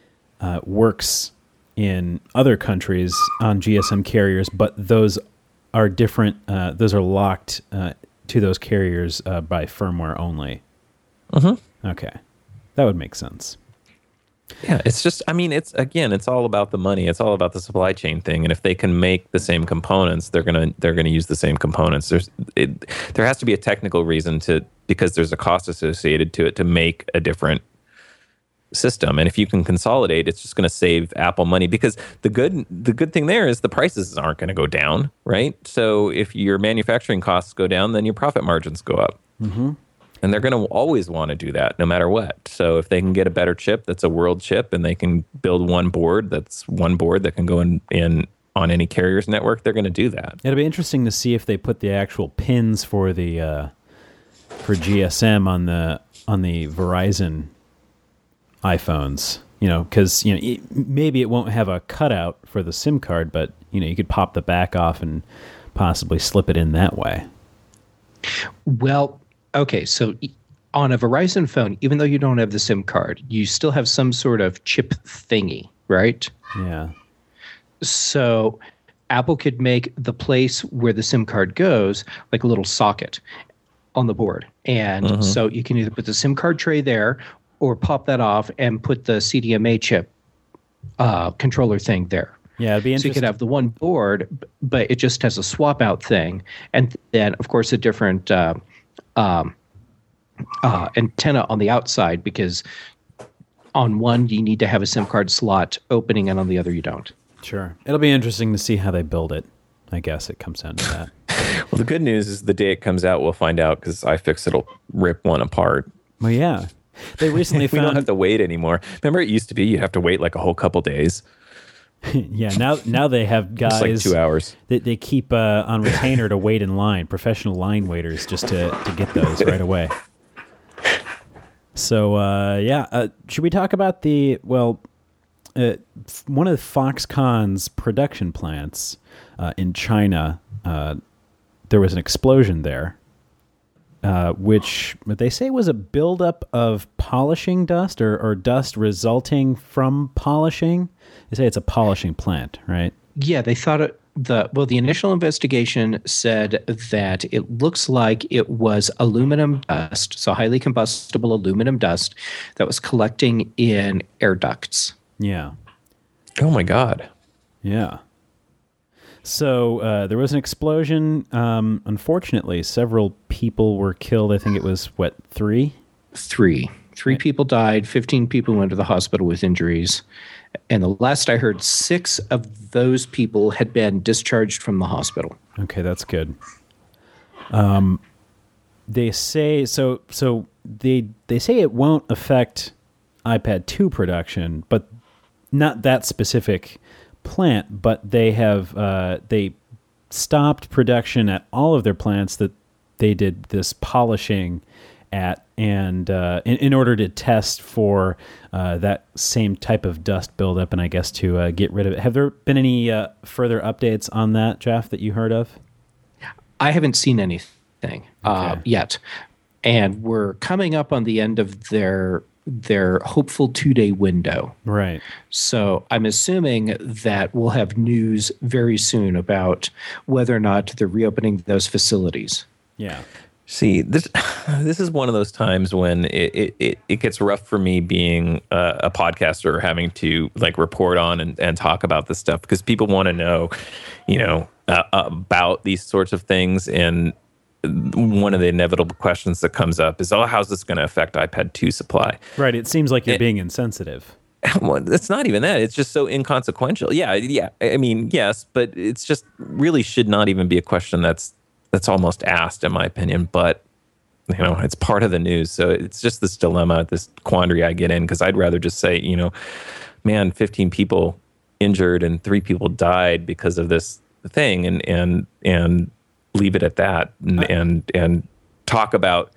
works in other countries on GSM carriers, but those are different. Those are locked to those carriers by firmware only. Mm-hmm. Okay. That would make sense. Yeah, it's just, it's all about the money. It's all about the supply chain thing. And if they can make the same components, they're gonna use the same components. There has to be a technical reason because there's a cost associated to it to make a different system. And if you can consolidate, it's just going to save Apple money, because the good thing there is the prices aren't going to go down, right? So if your manufacturing costs go down, then your profit margins go up. Mm-hmm. And they're going to always want to do that no matter what. So if they can get a better chip that's a world chip, and they can build one board that can go in on any carrier's network, they're going to do that. It'll be interesting to see if they put the actual pins for the for GSM on the Verizon iPhones. Because maybe it won't have a cutout for the SIM card, but you could pop the back off and possibly slip it in that way. Well, okay, so on a Verizon phone, even though you don't have the SIM card, you still have some sort of chip thingy, right? Yeah. So Apple could make the place where the SIM card goes like a little socket on the board. And so you can either put the SIM card tray there or pop that off and put the CDMA chip controller thing there. Yeah, it'd be interesting. So you could have the one board, but it just has a swap out thing. And then, of course, a different antenna on the outside, because on one you need to have a SIM card slot opening and on the other you don't. Sure. It'll be interesting to see how they build it. I guess it comes down to that. Well, the good news is the day it comes out, we'll find out, because iFixit will rip one apart. Well, yeah. They recently we don't have to wait anymore. Remember, it used to be you have to wait like a whole couple days. Yeah, now they have guys. It's like 2 hours. They keep on retainer to wait in line, professional line waiters, just to get those right away. So should we talk about one of Foxconn's production plants in China? There was an explosion there, which they say was a buildup of polishing dust or dust resulting from polishing. They say it's a polishing plant, right? Yeah, they thought the initial investigation said that it looks like it was aluminum dust, so highly combustible aluminum dust that was collecting in air ducts. Yeah. Oh my God. Yeah. So there was an explosion. Unfortunately, several people were killed. I think it was, three? Three people died. 15 people went to the hospital with injuries. And the last I heard, 6 of those people had been discharged from the hospital. Okay, that's good. They say they say it won't affect iPad 2 production, but not that specific plant. But they have they stopped production at all of their plants that they did this polishing at, and in order to test for that same type of dust buildup, and I guess to get rid of it. Have there been any further updates on that, Jeff, that you heard of? I haven't seen anything yet, and we're coming up on the end of their hopeful 2-day window. Right. So I'm assuming that we'll have news very soon about whether or not they're reopening those facilities. Yeah. See, this is one of those times when it gets rough for me being a podcaster, having to like report on and talk about this stuff, because people want to know, about these sorts of things. And one of the inevitable questions that comes up is, how's this going to affect iPad 2 supply? Right. It seems like you're being insensitive. Well, it's not even that. It's just so inconsequential. Yeah. I mean, yes, but it's just really should not even be a question that's almost asked, in my opinion, but it's part of the news. So it's just this dilemma, this quandary I get in, because I'd rather just say, 15 people injured and 3 people died because of this thing, and leave it at that, and talk about,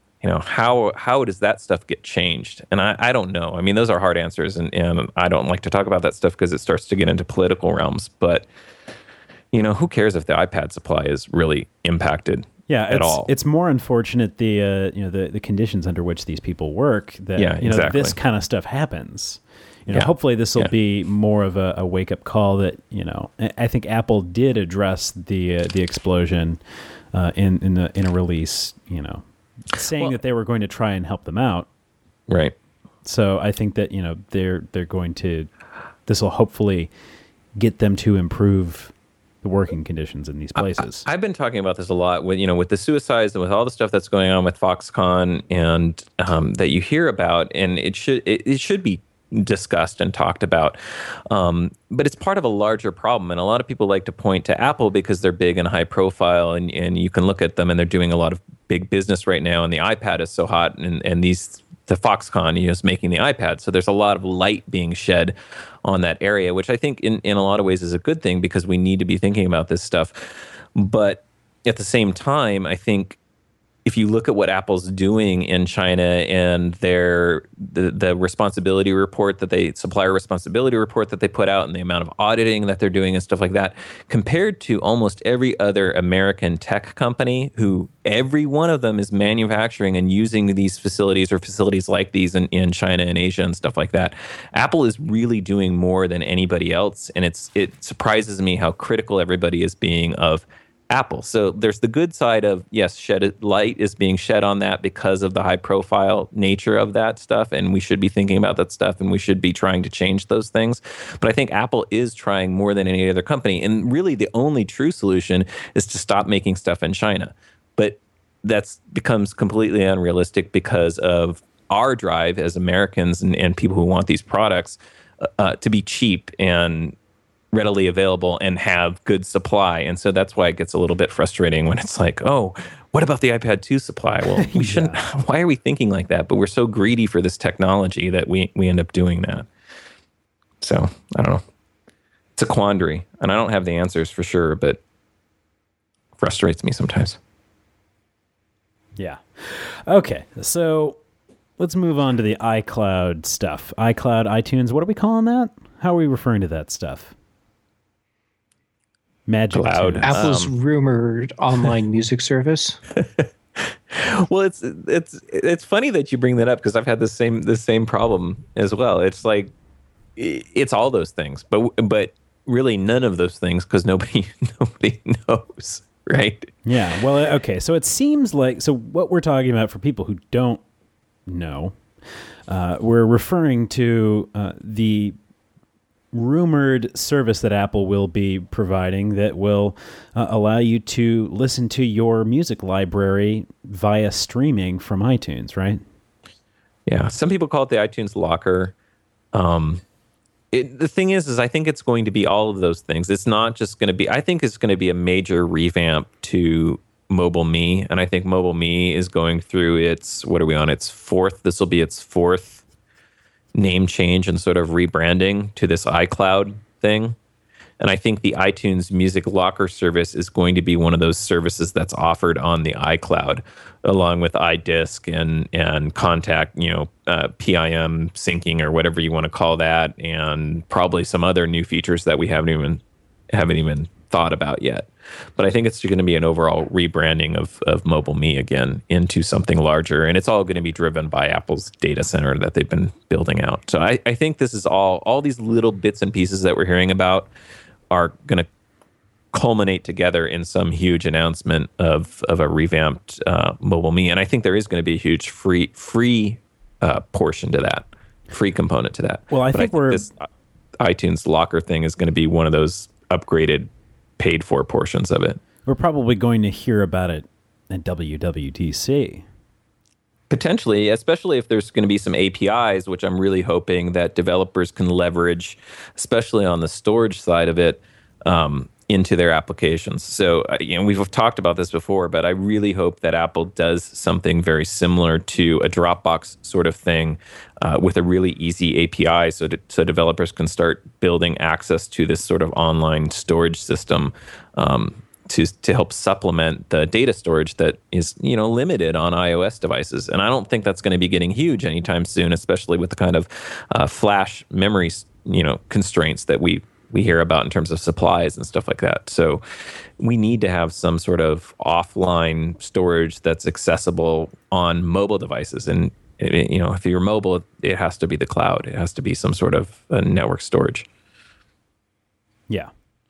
how does that stuff get changed? And I don't know. I mean, those are hard answers, and I don't like to talk about that stuff because it starts to get into political realms, but who cares if the iPad supply is really impacted at all? It's more unfortunate the conditions under which these people work that exactly. This kind of stuff happens. Hopefully this will be more of a wake up call that I think Apple did address the explosion in a release, saying that they were going to try and help them out. Right. So I think that they're going to. This will hopefully get them to improve the working conditions in these places. I've been talking about this a lot with the suicides and with all the stuff that's going on with Foxconn and that you hear about, and it should be discussed and talked about, but it's part of a larger problem. And a lot of people like to point to Apple because they're big and high profile, and you can look at them and they're doing a lot of big business right now, and the iPad is so hot, and the Foxconn is making the iPad. So there's a lot of light being shed on that area, which I think in a lot of ways is a good thing, because we need to be thinking about this stuff. But at the same time, I think if you look at what Apple's doing in China and the responsibility report supplier responsibility report that they put out, and the amount of auditing that they're doing and stuff like that, compared to almost every other American tech company, who every one of them is manufacturing and using these facilities or facilities like these in China and Asia and stuff like that, Apple is really doing more than anybody else. And it surprises me how critical everybody is being of Apple. So there's the good side of, yes, light is being shed on that because of the high profile nature of that stuff, and we should be thinking about that stuff, and we should be trying to change those things. But I think Apple is trying more than any other company, and really the only true solution is to stop making stuff in China. But that becomes completely unrealistic because of our drive as Americans and people who want these products to be cheap and readily available and have good supply. And so that's why it gets a little bit frustrating when it's like, oh, what about the iPad 2 supply? Well, we shouldn't. Why are we thinking like that? But we're so greedy for this technology that we end up doing that. So I don't know. it's a quandary, and I don't have the answers for sure, but frustrates me sometimes. Yeah. Okay, so let's move on to the iCloud stuff. iCloud, iTunes, what are we calling that? How are we referring to that stuff? Magic Cloud. Tunes. Apple's rumored online music service. Well, it's funny that you bring that up, because I've had the same problem as well. It's like it's all those things, but really none of those things, because nobody knows, right? Yeah. Well, okay. So it seems like, so what we're talking about, for people who don't know, we're referring to the rumored service that Apple will be providing that will allow you to listen to your music library via streaming from iTunes, right? Yeah. Some people call it the iTunes Locker. The thing is I think it's going to be all of those things. It's not just going to be, I think it's going to be a major revamp to Mobile Me. And I think Mobile Me is going through its, what are we on? Its fourth, this will be its fourth name change and sort of rebranding to this iCloud thing. And I think the iTunes Music Locker service is going to be one of those services that's offered on the iCloud, along with iDisk and Contact, PIM syncing or whatever you want to call that, and probably some other new features that we haven't even thought about yet. But I think it's going to be an overall rebranding of Mobile Me again into something larger, and it's all going to be driven by Apple's data center that they've been building out. So I think this is all these little bits and pieces that we're hearing about are going to culminate together in some huge announcement of a revamped Mobile Me. And I think there is going to be a huge free portion to that, free component to that. Well, I think this iTunes Locker thing is going to be one of those upgraded, paid for portions of it. We're probably going to hear about it at WWDC. Potentially, especially if there's going to be some APIs, which I'm really hoping that developers can leverage, especially on the storage side of it, into their applications. So, we've talked about this before, but I really hope that Apple does something very similar to a Dropbox sort of thing with a really easy API, so developers can start building access to this sort of online storage system to help supplement the data storage that is, limited on iOS devices. And I don't think that's going to be getting huge anytime soon, especially with the kind of flash memory, constraints that we hear about in terms of supplies and stuff like that. So we need to have some sort of offline storage that's accessible on mobile devices. And, if you're mobile, it has to be the cloud. It has to be some sort of network storage. Yeah.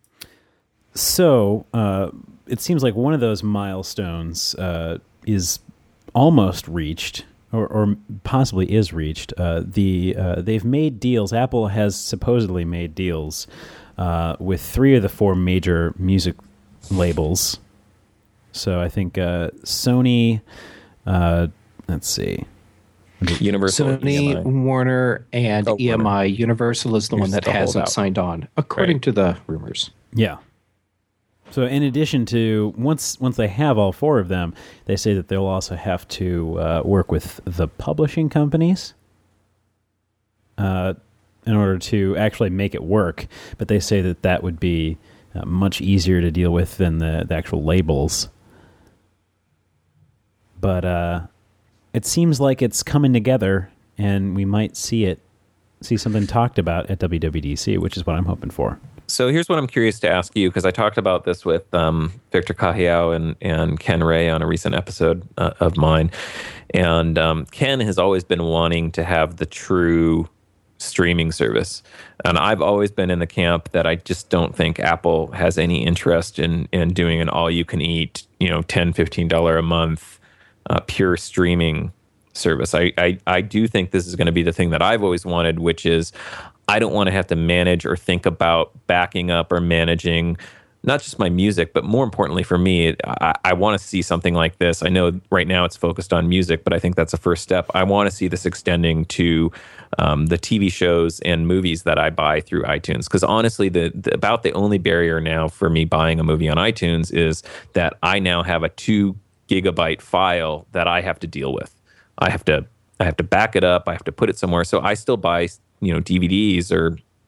So it seems like one of those milestones is almost reached, or possibly is reached. They've made deals. Apple has supposedly made deals with 3 of the 4 major music labels. So I think Sony, let's see. Universal, Sony, EMI. Warner, and EMI. Warner. Universal is the one that the hasn't holdout. signed on, according Right. to the rumors. Yeah. So in addition to, once they have all 4 of them, they say that they'll also have to work with the publishing companies in order to actually make it work. But they say that would be much easier to deal with than the actual labels. But it seems like it's coming together, and we might see something talked about at WWDC, which is what I'm hoping for. So here's what I'm curious to ask you, because I talked about this with Victor Cahill and Ken Ray on a recent episode of mine. And Ken has always been wanting to have the true streaming service. And I've always been in the camp that I just don't think Apple has any interest in doing an all-you-can-eat, $10, $15 a month pure streaming service. I do think this is going to be the thing that I've always wanted, which is I don't want to have to manage or think about backing up or managing not just my music, but more importantly for me, I want to see something like this. I know right now it's focused on music, but I think that's a first step. I want to see this extending to the TV shows and movies that I buy through iTunes. Because honestly, about the only barrier now for me buying a movie on iTunes is that I now have a 2 gigabyte file that I have to deal with. I have to back it up. I have to put it somewhere. So I still buy, DVDs or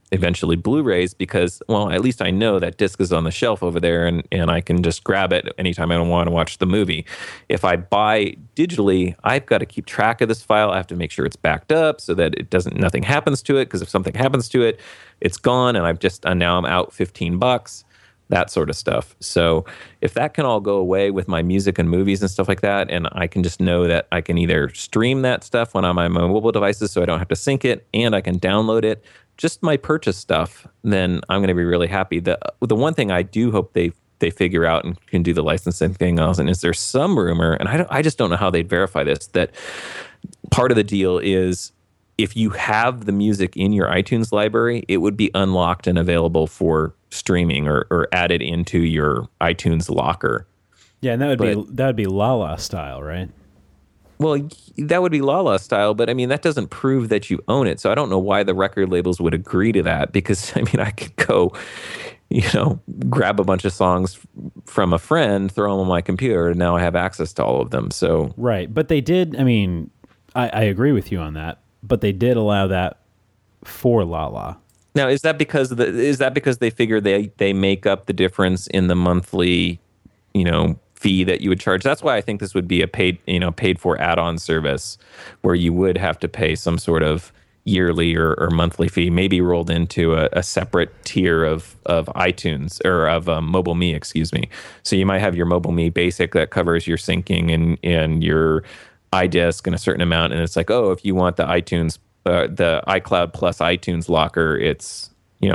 eventually Blu-rays because, well, at least I know that disc is on the shelf over there and I can just grab it anytime I want to watch the movie. If I buy digitally, I've got to keep track of this file. I have to make sure it's backed up so that nothing happens to it, because if something happens to it, it's gone and now I'm out $15, that sort of stuff. So if that can all go away with my music and movies and stuff like that, and I can just know that I can either stream that stuff when I'm on my mobile devices so I don't have to sync it, and I can download it, just my purchase stuff, then I'm going to be really happy. The one thing I do hope they figure out and can do the licensing thing else, and is there some rumor, and I just don't know how they'd verify this, that part of the deal is if you have the music in your iTunes library, it would be unlocked and available for streaming or added into your iTunes locker. Yeah, and that would be La La style, right? Well, that would be La La style, but I mean, that doesn't prove that you own it. So I don't know why the record labels would agree to that, because I mean, I could go, grab a bunch of songs from a friend, throw them on my computer, and now I have access to all of them. So right, but they did. I mean, I agree with you on that, but they did allow that for La La. Now, is that because they figure they make up the difference in the monthly, fee that you would charge? That's why I think this would be a paid for add-on service, where you would have to pay some sort of yearly or monthly fee, maybe rolled into a separate tier of iTunes or of MobileMe, excuse me. So you might have your MobileMe Basic that covers your syncing and your iDisk and a certain amount, and it's like, oh, if you want the iCloud plus iTunes locker, it's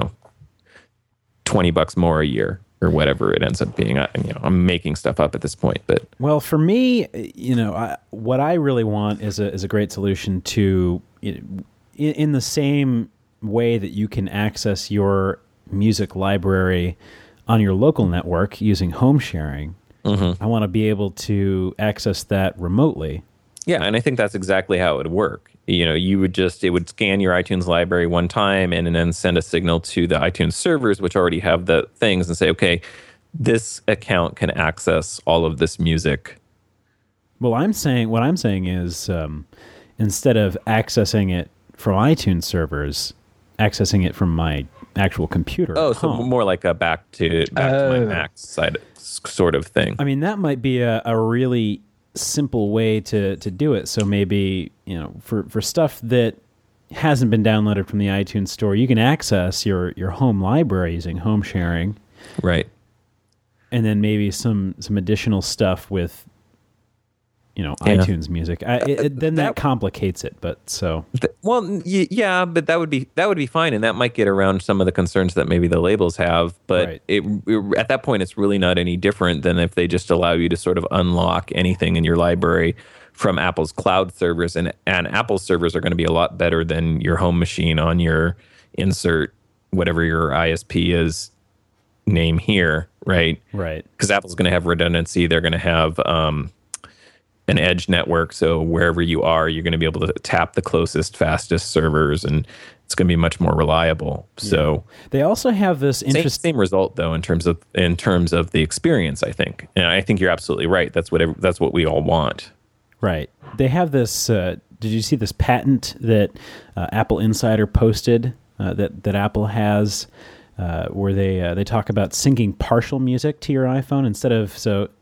$20 more a year or whatever it ends up being. I'm making stuff up at this point, but well, for me, what I really want is a great solution to, in the same way that you can access your music library on your local network using home sharing. Mm-hmm. I want to be able to access that remotely. Yeah, and I think that's exactly how it would work. It would scan your iTunes library one time and then send a signal to the iTunes servers, which already have the things, and say, okay, this account can access all of this music. Well, what I'm saying is, instead of accessing it from iTunes servers, accessing it from my actual computer. Oh, so more like a back to my Mac side sort of thing. I mean, that might be a really simple way to do it. So maybe, for stuff that hasn't been downloaded from the iTunes store, you can access your home library using home sharing. Right. And then maybe some additional stuff with, iTunes music. Then that complicates it, but so. Yeah, but that would be fine, and that might get around some of the concerns that maybe the labels have. But right. At that point, it's really not any different than if they just allow you to sort of unlock anything in your library from Apple's cloud servers, and Apple servers are going to be a lot better than your home machine on your insert whatever your ISP is name here, right? Right. Because Apple's going to have redundancy. They're going to have an edge network, so wherever you are, you're going to be able to tap the closest, fastest servers, and it's going to be much more reliable. So they also have this same result though in terms of the experience, I think. And I think you're absolutely right. That's what we all want. Right. They have this. Did you see this patent that Apple Insider posted that Apple has, where they talk about syncing partial music to your iPhone instead of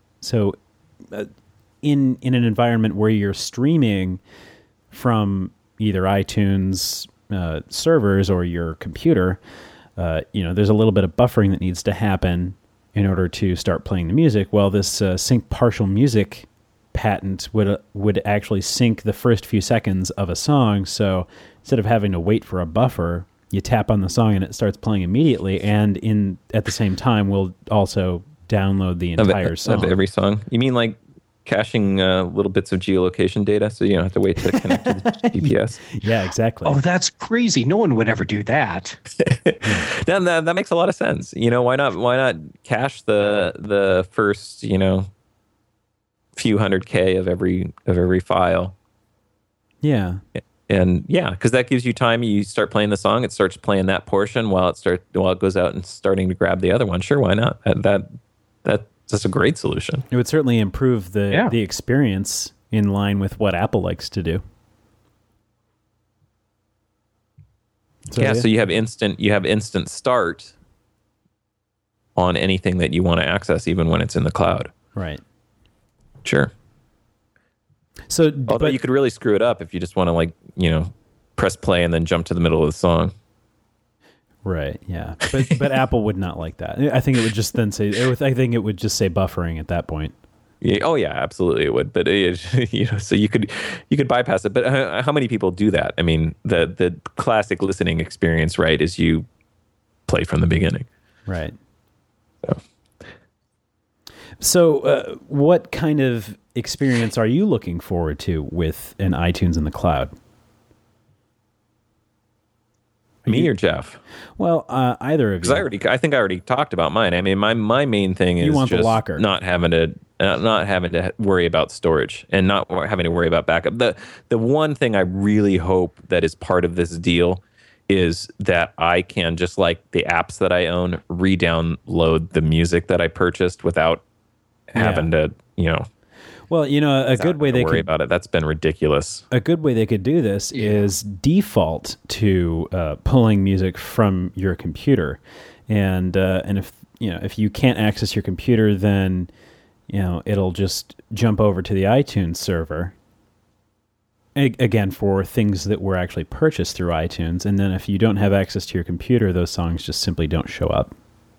in an environment where you're streaming from either iTunes servers or your computer, there's a little bit of buffering that needs to happen in order to start playing the music. Well, this sync partial music patent would actually sync the first few seconds of a song. So instead of having to wait for a buffer, you tap on the song and it starts playing immediately. And at the same time, we'll also download the entire song. Of every song? You mean like caching little bits of geolocation data, so you don't have to wait to connect to the GPS. Yeah, exactly. Oh, that's crazy. No one would ever do that. That makes a lot of sense. Why not cache the first, few hundred K of every file? Yeah. And because that gives you time. You start playing the song, it starts playing that portion while it goes out and starting to grab the other one. Sure, why not? That's a great solution. It would certainly improve the experience in line with what Apple likes to do. So you have instant start on anything that you want to access, even when it's in the cloud. Right. Sure. So, although you could really screw it up if you just want to press play and then jump to the middle of the song. Right. Yeah. But Apple would not like that. I think it would just then say. I think it would just say buffering at that point. Yeah, oh yeah, absolutely it would. But so you could bypass it. But how many people do that? I mean, the classic listening experience, right, is you play from the beginning. Right. So, what kind of experience are you looking forward to with an iTunes in the cloud? Me or Jeff? Well, either of you. Because I think I already talked about mine. I mean, my main thing is you want just the locker. not having to worry about storage and not having to worry about backup. The one thing I really hope that is part of this deal is that I can, just like the apps that I own, re-download the music that I purchased without having to, Well, a good way they worry could about it. That's been ridiculous. A good way they could do this is default to pulling music from your computer, and if you can't access your computer, then it'll just jump over to the iTunes server. Again, for things that were actually purchased through iTunes, and then if you don't have access to your computer, those songs just simply don't show up.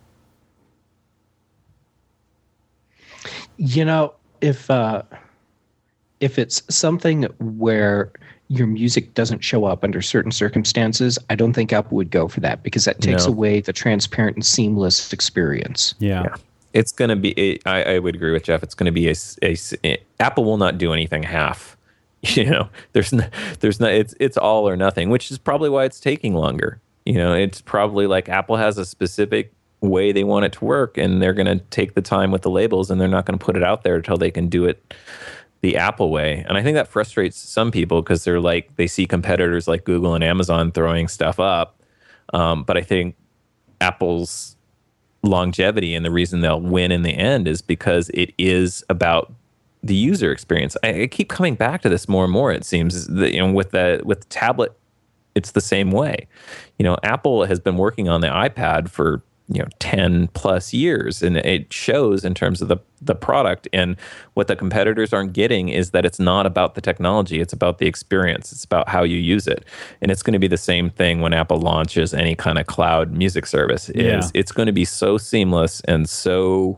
If it's something where your music doesn't show up under certain circumstances, I don't think Apple would go for that, because that takes away the transparent and seamless experience. Yeah. It's going to be. I would agree with Jeff. It's going to be Apple will not do anything half. There's not. It's all or nothing, which is probably why it's taking longer. It's probably like Apple has a specific way they want it to work, and they're going to take the time with the labels, and they're not going to put it out there until they can do it the Apple way. And I think that frustrates some people, because they see competitors like Google and Amazon throwing stuff up. But I think Apple's longevity and the reason they'll win in the end is because it is about the user experience. I keep coming back to this more and more. It seems that, with the tablet, it's the same way. Apple has been working on the iPad for 10 plus years, and it shows in terms of the product. And what the competitors aren't getting is that it's not about the technology, it's about the experience, it's about how you use it. And it's going to be the same thing when Apple launches any kind of cloud music service. It's going to be so seamless and so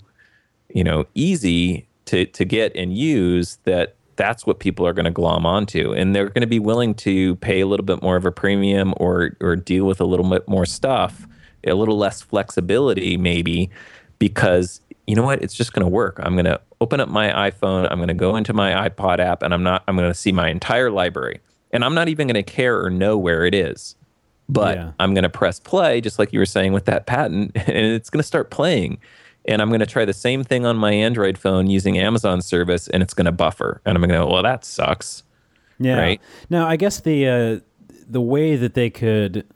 easy to get and use that's what people are going to glom onto, and they're going to be willing to pay a little bit more of a premium or deal with a little bit more stuff, a little less flexibility maybe, because it's just going to work. I'm going to open up my iPhone, I'm going to go into my iPod app, and I'm going to see my entire library, and I'm not even going to care or know where it is, but I'm going to press play, just like you were saying with that patent, and it's going to start playing. And I'm going to try the same thing on my Android phone using Amazon service, and it's going to buffer, and I'm going to go, well, that sucks. Yeah. Right. Now, I guess the way that they could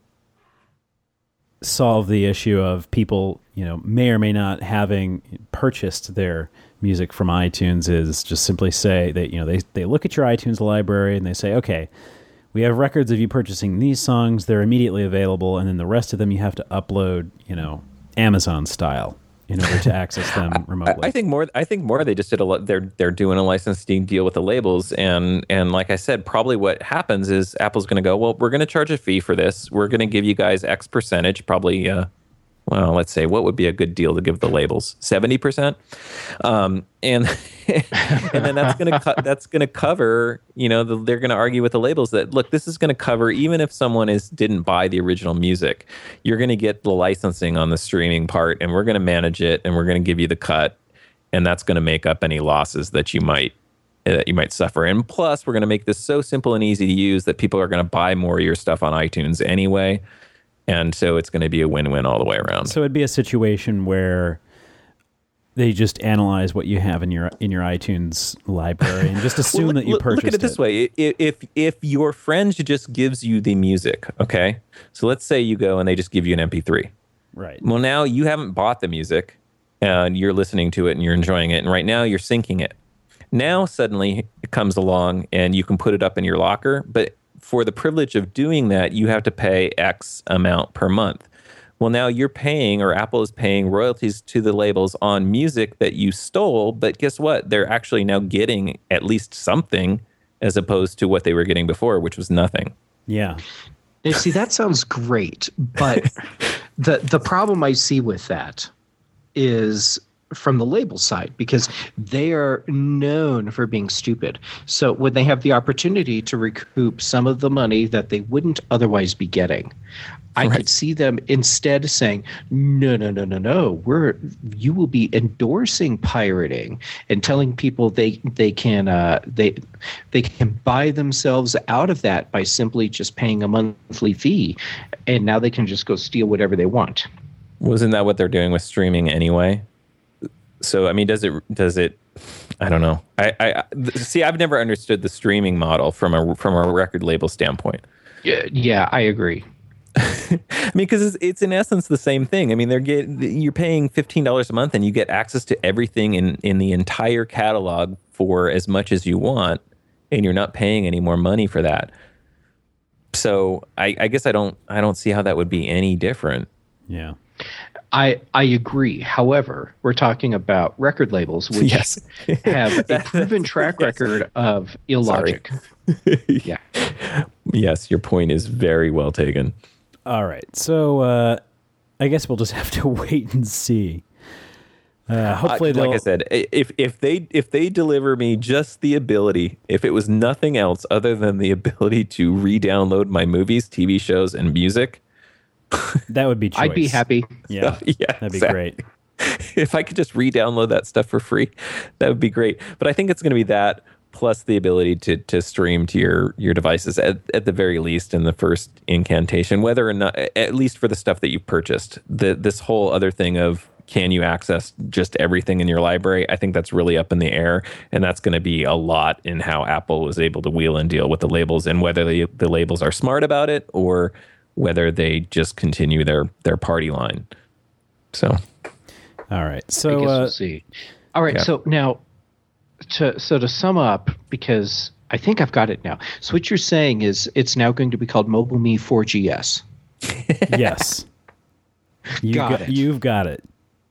solve the issue of people, may or may not having purchased their music from iTunes is just simply say that, they look at your iTunes library and they say, okay, we have records of you purchasing these songs. They're immediately available. And then the rest of them you have to upload, Amazon style, in order to access them remotely. I think more. They just did a lot. They're doing a licensing deal with the labels, and like I said, probably what happens is Apple's going to go, well, we're going to charge a fee for this. We're going to give you guys X percentage, probably. Let's say, what would be a good deal to give the labels? 70%, and and then that's going to cover. They're going to argue with the labels that, look, this is going to cover even if someone didn't buy the original music, you're going to get the licensing on the streaming part, and we're going to manage it, and we're going to give you the cut, and that's going to make up any losses that you might suffer. And plus, we're going to make this so simple and easy to use that people are going to buy more of your stuff on iTunes anyway. And so it's going to be a win-win all the way around. So it'd be a situation where they just analyze what you have in your iTunes library and just assume that you purchased it. Look at it this way. If your friend just gives you the music, okay? So let's say you go and they just give you an MP3. Right. Well, now you haven't bought the music and you're listening to it and you're enjoying it. And right now you're syncing it. Now suddenly it comes along and you can put it up in your locker, but for the privilege of doing that, you have to pay X amount per month. Well, now you're paying, or Apple is paying royalties to the labels on music that you stole. But guess what? They're actually now getting at least something as opposed to what they were getting before, which was nothing. Yeah. Now, see, that sounds great, but the problem I see with that is from the label side, because they are known for being stupid. So when they have the opportunity to recoup some of the money that they wouldn't otherwise be getting, I could see them instead saying, no, you will be endorsing pirating and telling people they can buy themselves out of that by simply just paying a monthly fee, and now they can just go steal whatever they want. Wasn't that what they're doing with streaming anyway? So, I mean, does it, I don't know. I see, I've never understood the streaming model from a record label standpoint. Yeah, I agree. I mean, because it's in essence the same thing. I mean, you're paying $15 a month and you get access to everything in the entire catalog for as much as you want, and you're not paying any more money for that. So I guess I don't see how that would be any different. Yeah. I agree. However, we're talking about record labels, which have a proven track record of illogic. Yeah. Yes, your point is very well taken. All right. So I guess we'll just have to wait and see. Hopefully, like I said, if they deliver me just the ability, if it was nothing else other than the ability to re-download my movies, TV shows, and music, that would be choice. I'd be happy. Yeah, that'd be great. If I could just re-download that stuff for free, that would be great. But I think it's going to be that plus the ability to stream to your devices at the very least in the first incantation, whether or not, at least for the stuff that you've purchased. This whole other thing of can you access just everything in your library, I think that's really up in the air, and that's going to be a lot in how Apple was able to wheel and deal with the labels, and whether the labels are smart about it or whether they just continue their party line. So, all right. So I guess we'll see. All right. Yeah. So now, to sum up, because I think I've got it now. So what you're saying is it's now going to be called Mobile Me 4GS. Yes. You've got it.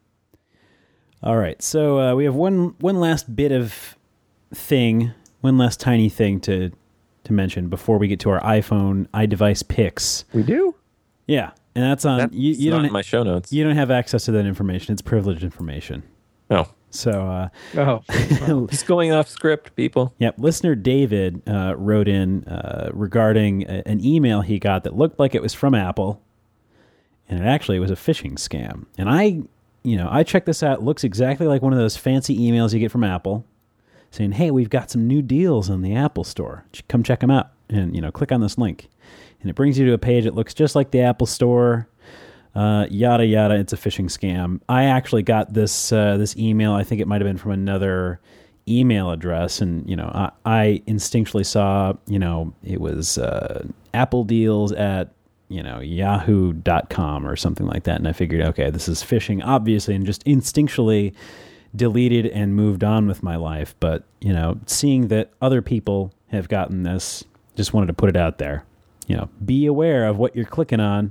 All right. So we have one last bit of thing, one last tiny thing to mention before we get to our iPhone iDevice picks. We do? Yeah. And that's on you not don't in my show notes. You don't have access to that information. It's privileged information. Oh. So he's going off script, people. Yep. Listener David wrote in regarding an email he got that looked like it was from Apple, and it actually was a phishing scam. And I checked this out. It looks exactly like one of those fancy emails you get from Apple saying, hey, we've got some new deals on the Apple Store. Come check them out. And, click on this link. And it brings you to a page that looks just like the Apple Store, yada, yada. It's a phishing scam. I actually got this email. I think it might have been from another email address. And, I instinctually saw, it was Apple deals at, yahoo.com or something like that. And I figured, okay, this is phishing, obviously, and just instinctually deleted and moved on with my life. But, seeing that other people have gotten this, just wanted to put it out there. Be aware of what you're clicking on.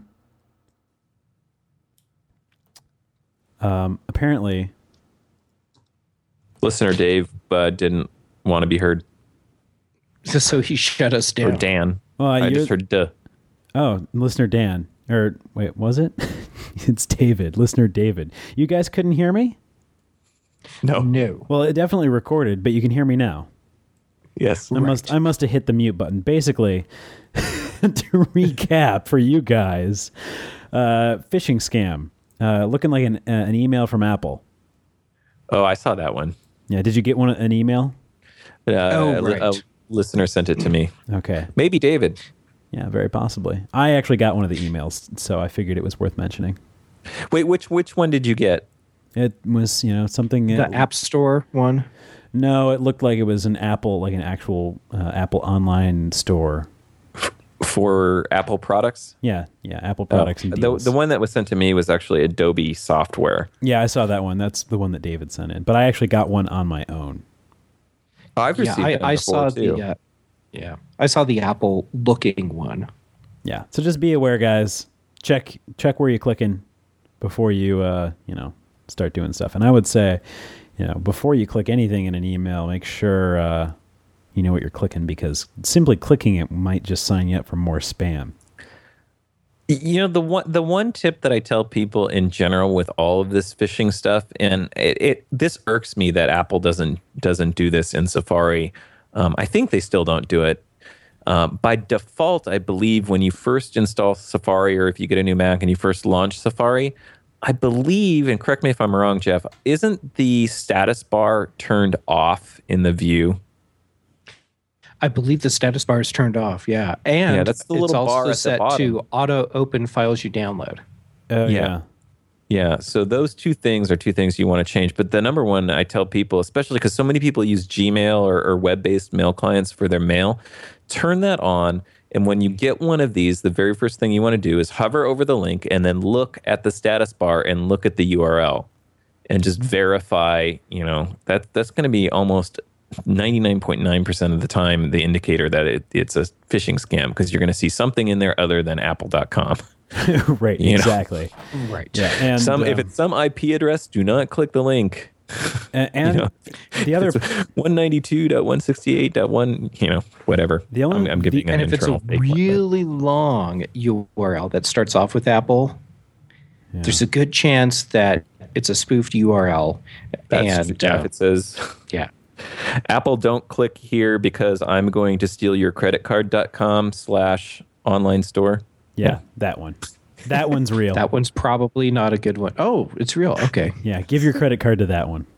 Apparently, listener Dave didn't want to be heard. So he shut us down. Or Dan. Well, I just heard duh. Oh, listener Dan. Or wait, was it? It's David. Listener David. You guys couldn't hear me? No. Well, it definitely recorded, but you can hear me now. Yes. I must have hit the mute button. Basically, to recap for you guys, phishing scam, looking like an email from Apple. Oh, I saw that one. Yeah, did you get an email? Right. A listener sent it to me. Okay. Maybe David. Yeah, very possibly. I actually got one of the emails, so I figured it was worth mentioning. Wait, which one did you get? It was, something... The App Store one? No, it looked like it was an Apple, like an actual Apple online store. For Apple products? Yeah, Apple products and deals. The one that was sent to me was actually Adobe software. Yeah, I saw that one. That's the one that David sent in. But I actually got one on my own. Oh, I've received them before, I saw too. Yeah. I saw the Apple looking one. Yeah. So just be aware, guys. Check where you're clicking before you start doing stuff. And I would say, before you click anything in an email, make sure you know what you're clicking, because simply clicking it might just sign you up for more spam. The one tip that I tell people in general with all of this phishing stuff, and this irks me that Apple doesn't do this in Safari. I think they still don't do it. By default, I believe when you first install Safari, or if you get a new Mac and you first launch Safari, I believe, and correct me if I'm wrong, Jeff, isn't the status bar turned off in the view? I believe the status bar is turned off, yeah. And that's the little it's bar also at the set bottom. to auto-open files you download. Yeah. Yeah, so those two things are two things you want to change. But the number one I tell people, especially because so many people use Gmail or web-based mail clients for their mail, turn that on. And when you get one of these, the very first thing you want to do is hover over the link and then look at the status bar and look at the URL and just verify, that's going to be almost 99.9% of the time the indicator that it's a phishing scam, because you're going to see something in there other than apple.com. Right, exactly. Right. Yeah, and if it's some IP address, do not click the link. And the other 192.168.1, whatever. The only, I'm giving And an if it's a internal fake one, really long URL that starts off with Apple, there's a good chance that it's a spoofed URL. if it says, yeah. Apple, don't click here because I'm going to steal your creditcard.com/online store. Yeah, that one. That one's real. That one's probably not a good one. Oh, it's real. Okay. Yeah, give your credit card to that one.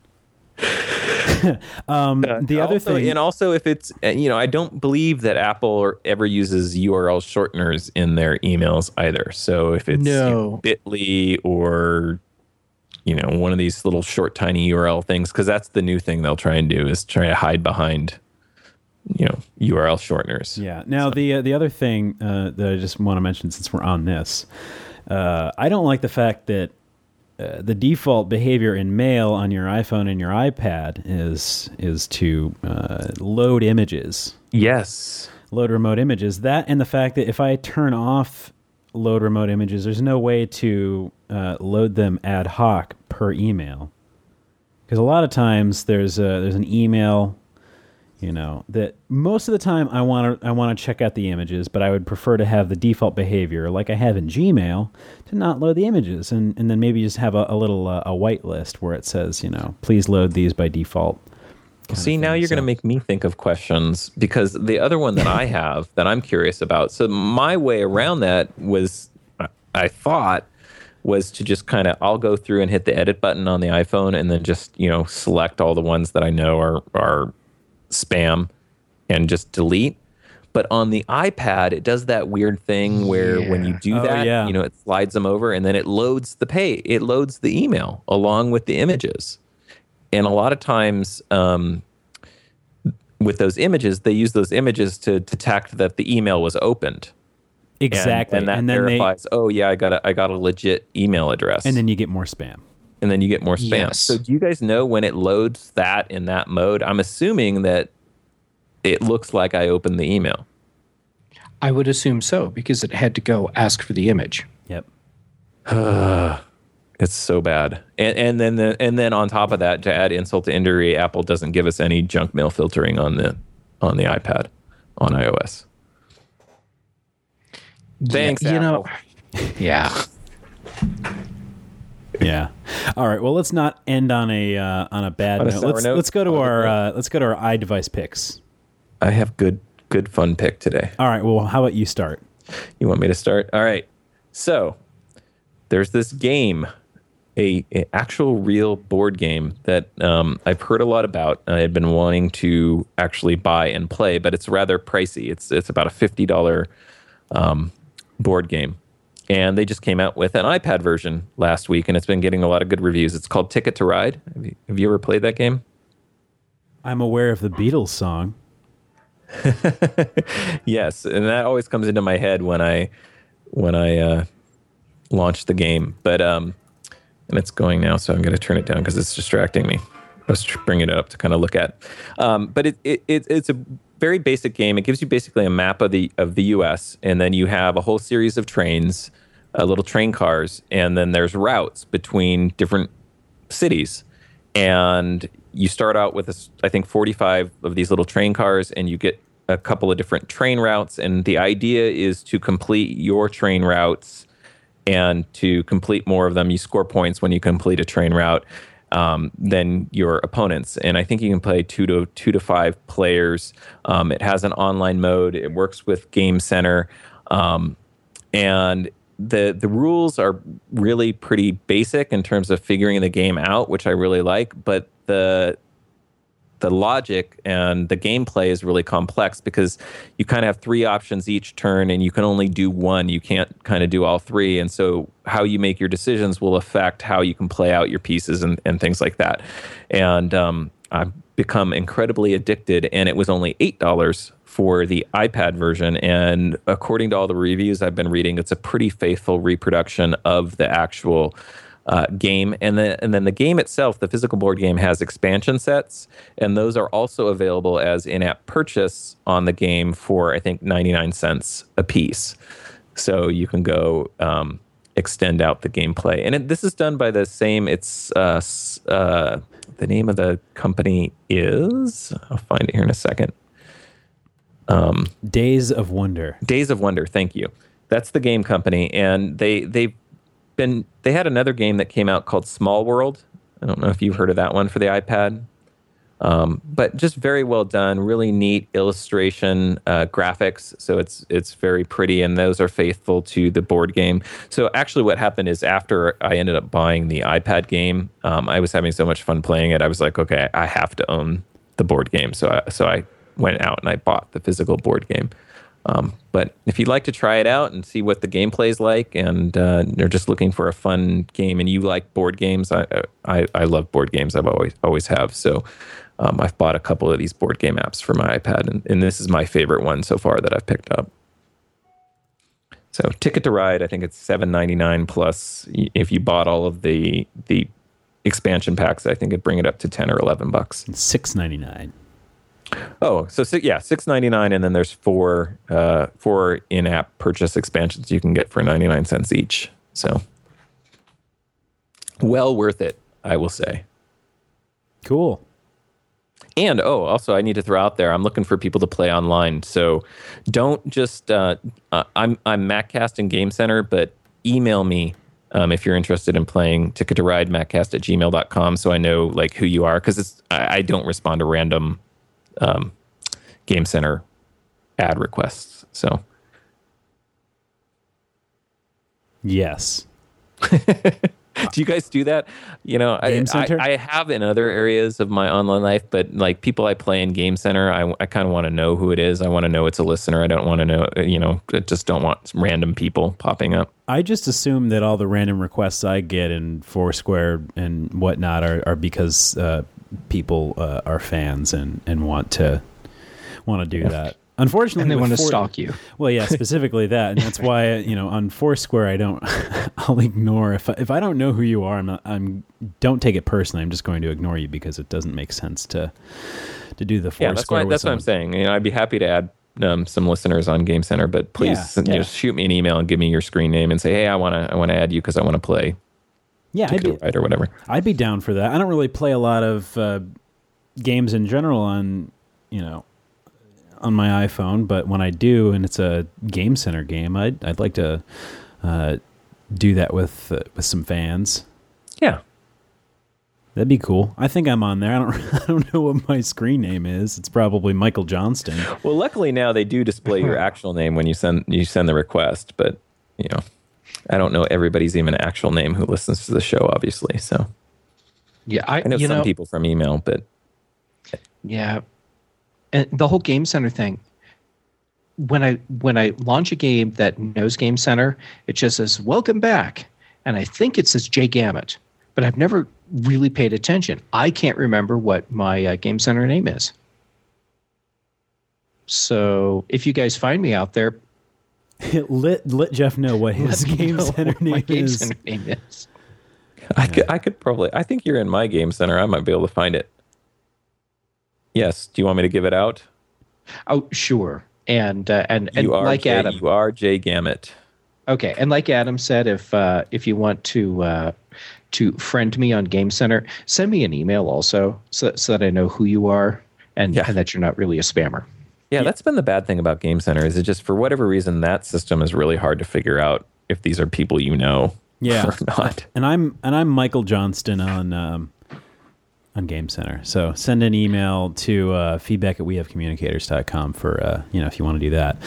The other thing, and also if it's, I don't believe that Apple ever uses URL shorteners in their emails either. So if it's Bitly or one of these little short, tiny URL things, because that's the new thing they'll try and do, is try to hide behind URL shorteners. Yeah. Now, the other thing that I just want to mention, since we're on this, I don't like the fact that the default behavior in Mail on your iPhone and your iPad is to load images. Yes. Load remote images. That, and the fact that if I turn off load remote images, there's no way to load them ad hoc per email. Because a lot of times there's an email, that most of the time I want to check out the images, but I would prefer to have the default behavior like I have in Gmail to not load the images, and then maybe just have a little a white list where it says, please load these by default. See, now you're going to make me think of questions, because the other one that I have that I'm curious about. So my way around that was, I thought, was to just kind of, I'll go through and hit the edit button on the iPhone and then just, select all the ones that I know are spam and just delete. But on the iPad, it does that weird thing where when you do that, it slides them over and then it loads the email along with the images. And a lot of times with those images, they use those images to detect that the email was opened. Exactly. And that verifies, I got a legit email address. And then you get more spam. Yes. So do you guys know when it loads that in that mode? I'm assuming that it looks like I opened the email. I would assume so, because it had to go ask for the image. Yep. It's so bad. And then on top of that, to add insult to injury, Apple doesn't give us any junk mail filtering on the iPad on iOS. Thanks, Apple. Yeah. Yeah. All right. Well, let's not end on a bad note. Let's go to our iDevice picks. I have good fun pick today. All right. Well, how about you start? You want me to start? All right. So there's this game, a actual real board game that I've heard a lot about. I had been wanting to actually buy and play, but it's rather pricey. It's about a $50 board game. And they just came out with an iPad version last week, and it's been getting a lot of good reviews. It's called Ticket to Ride. Have you ever played that game? I'm aware of the Beatles song. Yes, and that always comes into my head when I launch the game. But and it's going now, so I'm going to turn it down because it's distracting me. Let's bring it up to kind of look at. But it's a very basic game. It gives you basically a map of the U.S., and then you have a whole series of trains, little train cars, and then there's routes between different cities. And you start out with, I think, 45 of these little train cars, and you get a couple of different train routes. And the idea is to complete your train routes, and to complete more of them, you score points when you complete a train route than your opponents. And I think you can play two to five players. It has an online mode. It works with Game Center. And the rules are really pretty basic in terms of figuring the game out, which I really like. But the logic and the gameplay is really complex because you kind of have three options each turn, and you can only do one. You can't kind of do all three. And so how you make your decisions will affect how you can play out your pieces and things like that. And I've become incredibly addicted, and it was only $8 for the iPad version. And according to all the reviews I've been reading, it's a pretty faithful reproduction of the actual game. And then the game itself, the physical board game, has expansion sets, and those are also available as in-app purchase on the game for, I think, 99 cents a piece. So you can go extend out the gameplay. And this is done by the same, the name of the company is, I'll find it here in a second. Days of Wonder. Days of Wonder, thank you. That's the game company, and they had another game that came out called Small World. I don't know if you've heard of that one for the iPad. But just very well done, really neat illustration, graphics. So it's very pretty, and those are faithful to the board game. So actually what happened is after I ended up buying the iPad game, I was having so much fun playing it. I was like, okay, I have to own the board game. So I went out and I bought the physical board game. But if you'd like to try it out and see what the gameplay is like, and you're just looking for a fun game, and you like board games, I love board games. I've always have. So I've bought a couple of these board game apps for my iPad, and this is my favorite one so far that I've picked up. So Ticket to Ride, I think it's $7.99 plus. If you bought all of the expansion packs, I think it'd bring it up to $10 or $11. $6.99. Oh, so yeah, $6.99, and then there's four in-app purchase expansions you can get for 99 cents each. So well worth it, I will say. Cool. And also I need to throw out there, I'm looking for people to play online. So don't just I'm MacCast and Game Center, but email me if you're interested in playing Ticket to Ride, maccast@gmail.com, so I know like who you are, because I don't respond to random Game Center ad requests. So yes. Do you guys do that? You know, I have in other areas of my online life, but like people I play in Game Center, I kind of want to know who it is. I want to know it's a listener. I don't want to know, I just don't want random people popping up. I just assume that all the random requests I get in Foursquare and whatnot are because people are fans and want to do that. Unfortunately, and they want to stalk you. Well, yeah, specifically that, and that's why on Foursquare I'll ignore if I don't know who you are. Don't take it personally. I'm just going to ignore you because it doesn't make sense to do the Foursquare. Yeah, that's what I'm saying. I'd be happy to add some listeners on Game Center, but please shoot me an email and give me your screen name and say, hey, I want to add you because I want to play. Yeah, or whatever. I'd be down for that. I don't really play a lot of games in general on my iPhone, but when I do, and it's a Game Center game, I'd like to do that with some fans. Yeah, that'd be cool. I think I'm on there. I don't know what my screen name is. It's probably Michael Johnston. Well, luckily now they do display your actual name when you send the request, but I don't know everybody's even actual name who listens to the show, obviously. So yeah, I know some people from email, but yeah. And the whole Game Center thing, when I launch a game that knows Game Center, it just says, welcome back. And I think it says Jay Gamut, but I've never really paid attention. I can't remember what my Game Center name is. So if you guys find me out there, let Jeff know what his Game Center name is. I could probably, I think you're in my Game Center. I might be able to find it. Yes. Do you want me to give it out? Oh, sure. And You are like Adam. You are Jay Gamut. Okay, and like Adam said, if you want to friend me on Game Center, send me an email also, so that I know who you are and that you're not really a spammer. Yeah, that's been the bad thing about Game Center is it just for whatever reason that system is really hard to figure out if these are people you know or not. And I'm Michael Johnston on Game Center. So send an email to feedback@wehavecommunicators.com for if you want to do that.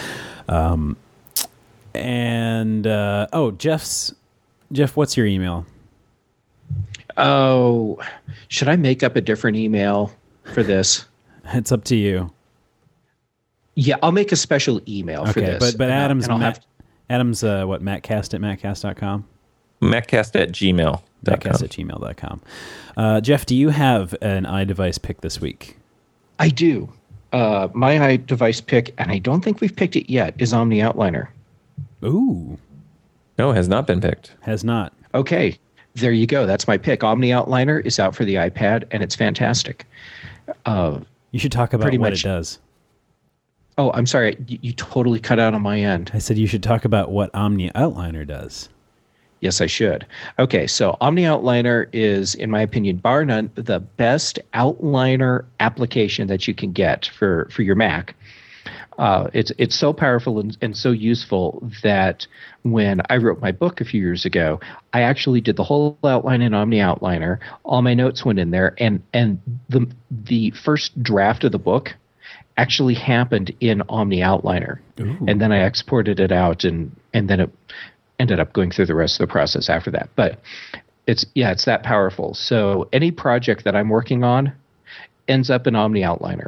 Jeff, what's your email? Oh, should I make up a different email for this? It's up to you. Yeah, I'll make a special email for this. But Adam's mattcast@mattcast.com. Mattcast@gmail.com. Mattcast@gmail.com. Jeff, do you have an iDevice pick this week? I do. My iDevice pick, and I don't think we've picked it yet, is Omni Outliner. Ooh. No, it has not been picked. Has not. Okay, there you go. That's my pick. Omni Outliner is out for the iPad, and it's fantastic. You should talk about what it does. Oh, I'm sorry. You totally cut out on my end. I said you should talk about what Omni Outliner does. Yes, I should. Okay, so Omni Outliner is, in my opinion, bar none, the best outliner application that you can get for your Mac. It's so powerful and so useful that when I wrote my book a few years ago, I actually did the whole outline in Omni Outliner. All my notes went in there, and the first draft of the book actually happened in Omni Outliner. Ooh. And then I exported it out, and then it ended up going through the rest of the process after that. But it's that powerful. So any project that I'm working on ends up in Omni Outliner.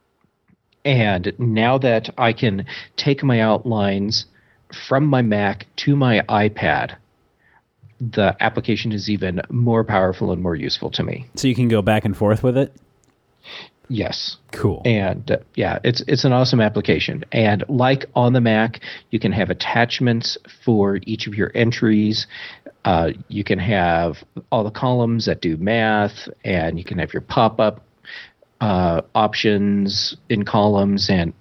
And now that I can take my outlines from my Mac to my iPad, the application is even more powerful and more useful to me. So you can go back and forth with it? Yes. Cool. And it's an awesome application. And like on the Mac, you can have attachments for each of your entries. You can have all the columns that do math, and you can have your pop-up options in columns, and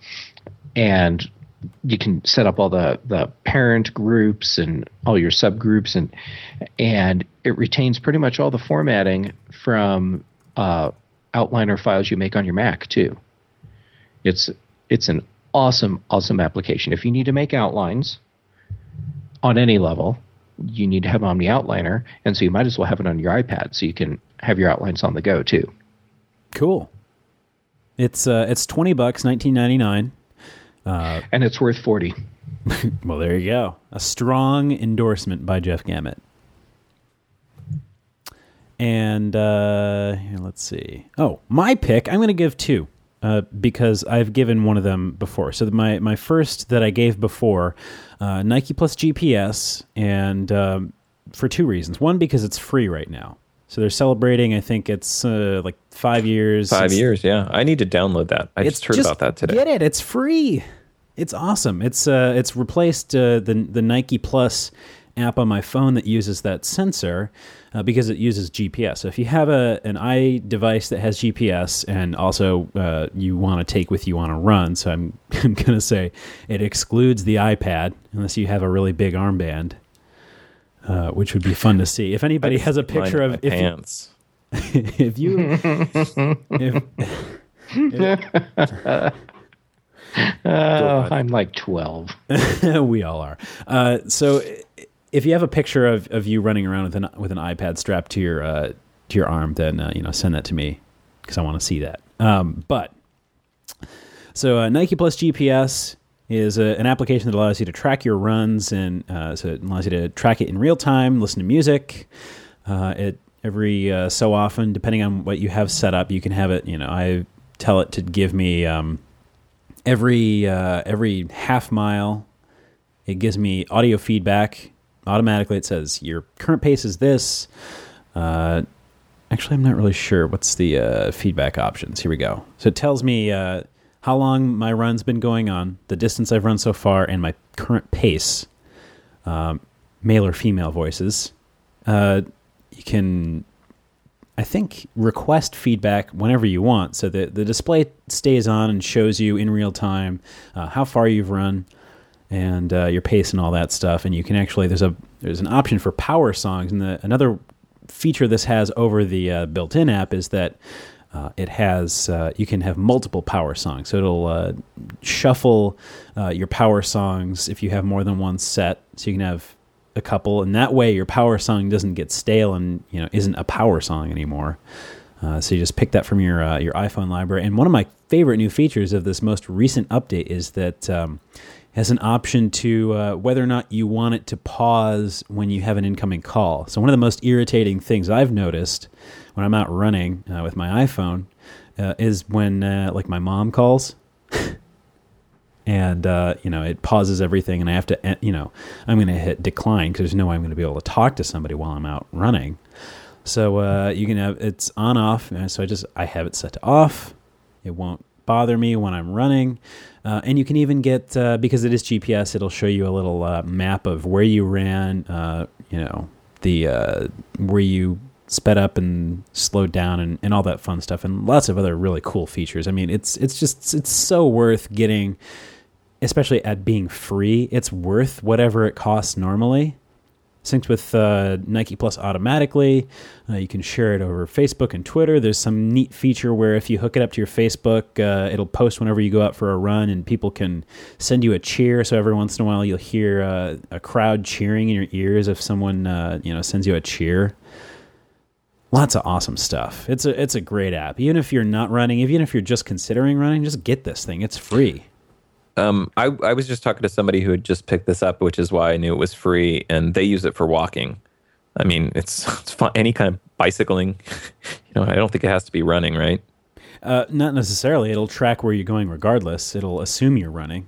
you can set up all the parent groups and all your subgroups, and it retains pretty much all the formatting from outliner files you make on your Mac too. It's an awesome application. If you need to make outlines on any level, you need to have Omni Outliner, and so you might as well have it on your iPad so you can have your outlines on the go too. Cool. It's $20, $19.99. And it's worth $40. Well, there you go. A strong endorsement by Jeff Gamut. And here, let's see. Oh, my pick, I'm going to give two because I've given one of them before. So my first that I gave before, Nike Plus GPS, and for two reasons. One, because it's free right now. So they're celebrating, I think it's like 5 years. 5 years, yeah. I need to download that. I just heard about that today. Get it. It's free. It's awesome. It's replaced the Nike Plus app on my phone that uses that sensor because it uses GPS. So if you have an iDevice that has GPS and also you want to take with you on a run, so I'm going to say it excludes the iPad unless you have a really big armband. Which would be fun to see. If anybody has a picture of pants, I'm like 12. We all are. So if you have a picture of you running around with an iPad strapped to your arm, then send that to me because I want to see that. So Nike Plus GPS is an application that allows you to track your runs, and so it allows you to track it in real time, listen to music. Every so often, depending on what you have set up, you can have it. I tell it to give me every half mile. It gives me audio feedback automatically. It says your current pace is this. Actually, I'm not really sure what's the feedback options. Here we go. So it tells me how long my run's been going on, the distance I've run so far, and my current pace, male or female voices. You can I think, request feedback whenever you want. So the display stays on and shows you in real time how far you've run and your pace and all that stuff. And you can actually, there's an option for power songs. And another feature this has over the built-in app is that it has you can have multiple power songs. So it'll shuffle your power songs if you have more than one set. So you can have a couple, and that way your power song doesn't get stale and isn't a power song anymore. So you just pick that from your iPhone library. And one of my favorite new features of this most recent update is that has an option to whether or not you want it to pause when you have an incoming call. So one of the most irritating things I've noticed when I'm out running with my iPhone is when like my mom calls and it pauses everything and I have to I'm going to hit decline because there's no way I'm going to be able to talk to somebody while I'm out running. So you can have it's on off, so I have it set to off. It won't bother me when I'm running. And you can even get, because it is GPS, it'll show you a little map of where you ran, where you sped up and slowed down and all that fun stuff, and lots of other really cool features. I mean, it's so worth getting, especially at being free. It's worth whatever it costs normally. Synced with Nike Plus automatically. You can share it over Facebook and Twitter. There's some neat feature where if you hook it up to your Facebook, it'll post whenever you go out for a run, and people can send you a cheer. So every once in a while, you'll hear a crowd cheering in your ears if someone sends you a cheer. Lots of awesome stuff. It's a great app. Even if you're not running, even if you're just considering running, just get this thing. It's free. I was just talking to somebody who had just picked this up, which is why I knew it was free, and they use it for walking. I mean, it's fun. Any kind of bicycling. I don't think it has to be running, right? Not necessarily. It'll track where you're going regardless. It'll assume you're running.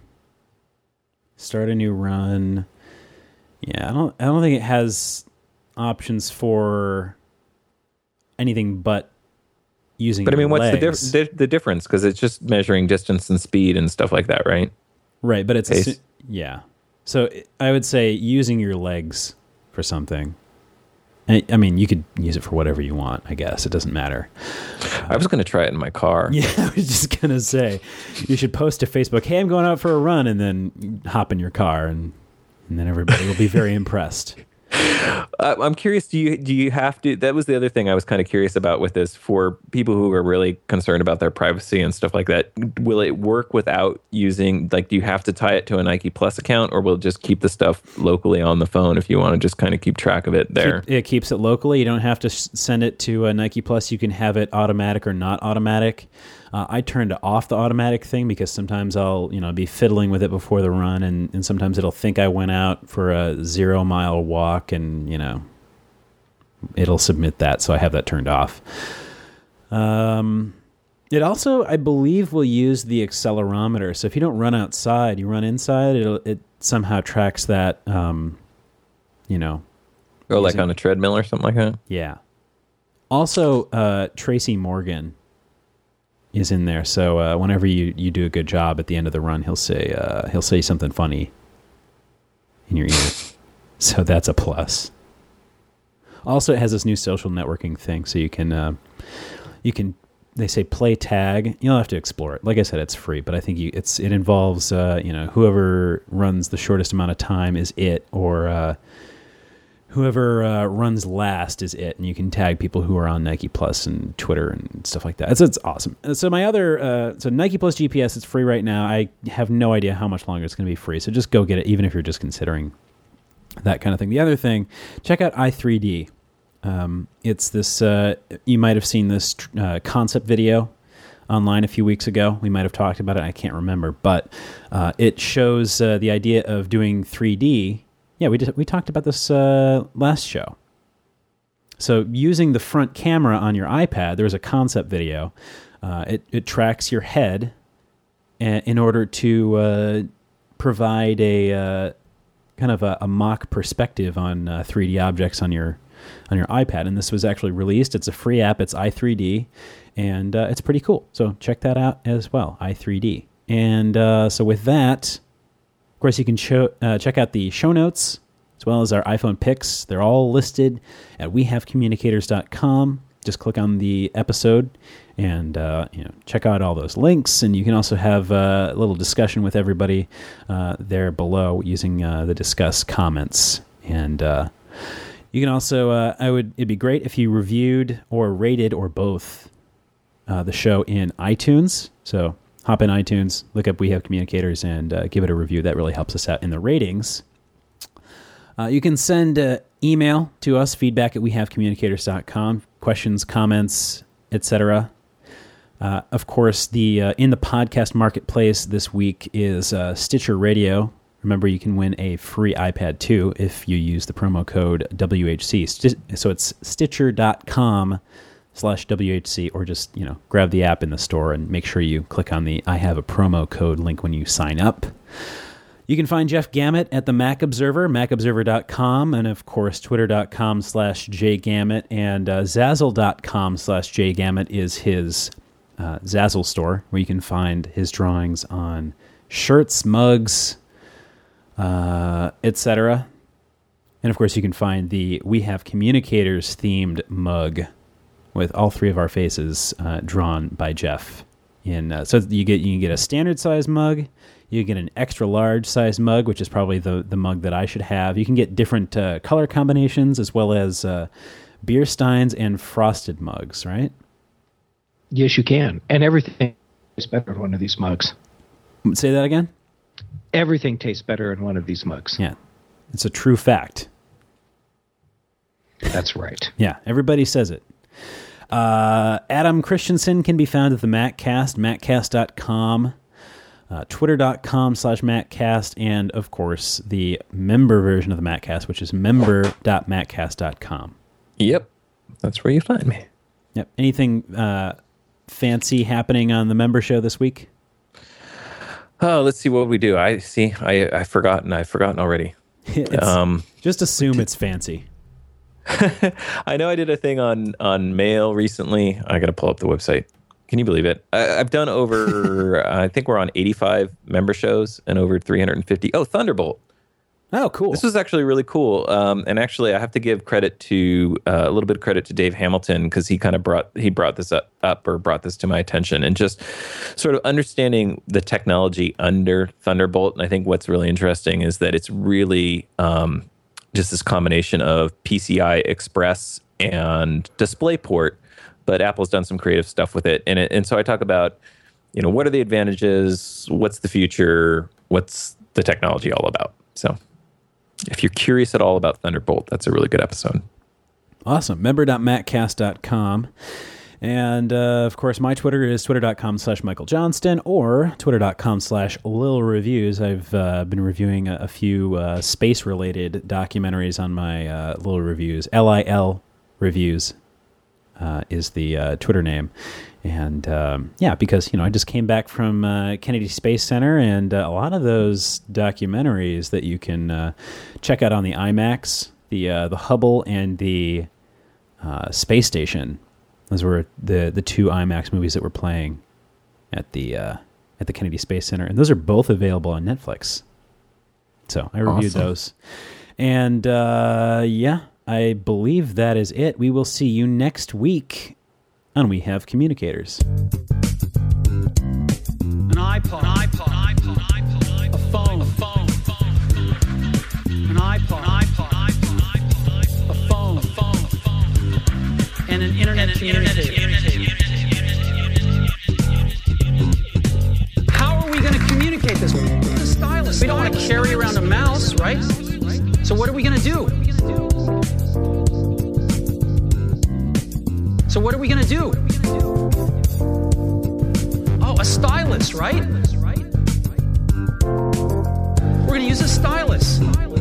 Start a new run. Yeah, I don't think it has options for anything but using. But I mean, what's the difference? Because it's just measuring distance and speed and stuff like that, right? Right, but it's yeah. So I would say using your legs for something. I mean, you could use it for whatever you want, I guess. It doesn't matter. I was going to try it in my car. Yeah, I was just going to say, you should post to Facebook, hey, I'm going out for a run, and then hop in your car, and then everybody will be very impressed. I'm curious, do you have to, that was the other thing I was kind of curious about with this, for people who are really concerned about their privacy and stuff like that, will it work without using, do you have to tie it to a Nike Plus account, or will it just keep the stuff locally on the phone if you want to just kind of keep track of it there? It keeps it locally. You don't have to send it to a Nike Plus. You can have it automatic or not automatic. I turned off the automatic thing because sometimes I'll be fiddling with it before the run, and sometimes it'll think I went out for a 0-mile walk, and it'll submit that, so I have that turned off. It also, I believe, will use the accelerometer. So if you don't run outside, you run inside, it somehow tracks that. Like on a treadmill or something like that. Yeah. Also, Tracy Morgan is in there, so whenever you do a good job at the end of the run, he'll say something funny in your ear. So that's a plus. Also, it has this new social networking thing, so you can they say play tag. You'll have to explore it. Like I said, it's free, but I think it involves whoever runs the shortest amount of time is it, or whoever runs last is it, and you can tag people who are on Nike Plus and Twitter and stuff like that. It's awesome. So my other, so Nike Plus GPS, it's free right now. I have no idea how much longer it's going to be free, so just go get it, even if you're just considering that kind of thing. The other thing, check out i3D. It's this, you might have seen this concept video online a few weeks ago. We might have talked about it. I can't remember, but it shows the idea of doing 3D. Yeah, we talked about this last show. So using the front camera on your iPad, there's a concept video. It tracks your head in order to provide a kind of a mock perspective on 3D objects on your iPad. And this was actually released. It's a free app. It's i3D, and it's pretty cool. So check that out as well, i3D. And so with that, of course, you can check out the show notes as well as our iPhone picks. They're all listed at wehavecommunicators.com. just click on the episode and check out all those links. And you can also have a little discussion with everybody there below using the discuss comments. And you can also, it'd be great if you reviewed or rated or both the show in iTunes. So hop in iTunes, look up We Have Communicators, and give it a review. That really helps us out in the ratings. You can send email to us, feedback@wehavecommunicators.com, questions, comments, etc. Of course, in the podcast marketplace this week is Stitcher Radio. Remember, you can win a free iPad 2 if you use the promo code WHC. So it's stitcher.com/WHC, or just grab the app in the store and make sure you click on the I have a promo code link when you sign up. You can find Jeff Gamet at the Mac Observer, macobserver.com, and of course, twitter.com/jgamet, and zazzle.com/jgamet is his Zazzle store, where you can find his drawings on shirts, mugs, etc. And of course, you can find the We Have Communicators themed mug with all three of our faces drawn by Jeff. So you can get a standard size mug. You get an extra large size mug, which is probably the mug that I should have. You can get different color combinations, as well as beer steins and frosted mugs, right? Yes, you can. And everything tastes better in one of these mugs. Say that again? Everything tastes better in one of these mugs. Yeah. It's a true fact. That's right. Yeah, everybody says it. Adam Christensen can be found at the MacCast, maccast.com. Twitter.com/MacCast, and of course the member version of the MacCast, which is member.maccast.com. Yep, that's where you find me. Yep. Anything fancy happening on the member show this week? Oh, let's see what we do. I've forgotten already. Just assume it's fancy. I know I did a thing on mail recently. I got to pull up the website. Can you believe it? I've done over, I think we're on 85 member shows and over 350. Oh, Thunderbolt. Oh, cool. This was actually really cool. And actually, I have to give credit to, a little bit of credit to Dave Hamilton, because he kind of brought this brought this to my attention, and just sort of understanding the technology under Thunderbolt. And I think what's really interesting is that it's really just this combination of PCI Express and DisplayPort. But Apple's done some creative stuff with it. And so I talk about, what are the advantages? What's the future? What's the technology all about? So if you're curious at all about Thunderbolt, that's a really good episode. Awesome. Member.maccast.com. And, of course, my Twitter is twitter.com/Michael Johnston or twitter.com/LilReviews. I've been reviewing a few space-related documentaries on my Lil Reviews. LIL Reviews. Is the Twitter name. And because, I just came back from Kennedy Space Center, and a lot of those documentaries that you can check out on the IMAX, the Hubble and the Space Station. Those were the two IMAX movies that were playing at the Kennedy Space Center. And those are both available on Netflix. So I reviewed those. And I believe that is it. We will see you next week on We Have Communicators. An iPod, a phone, an iPod, a phone, and an internet communicator. How are we going to communicate this? With a stylus. We don't want to carry around a mouse, right? So what are we going to do? Oh, a stylus, right? We're going to use a stylus.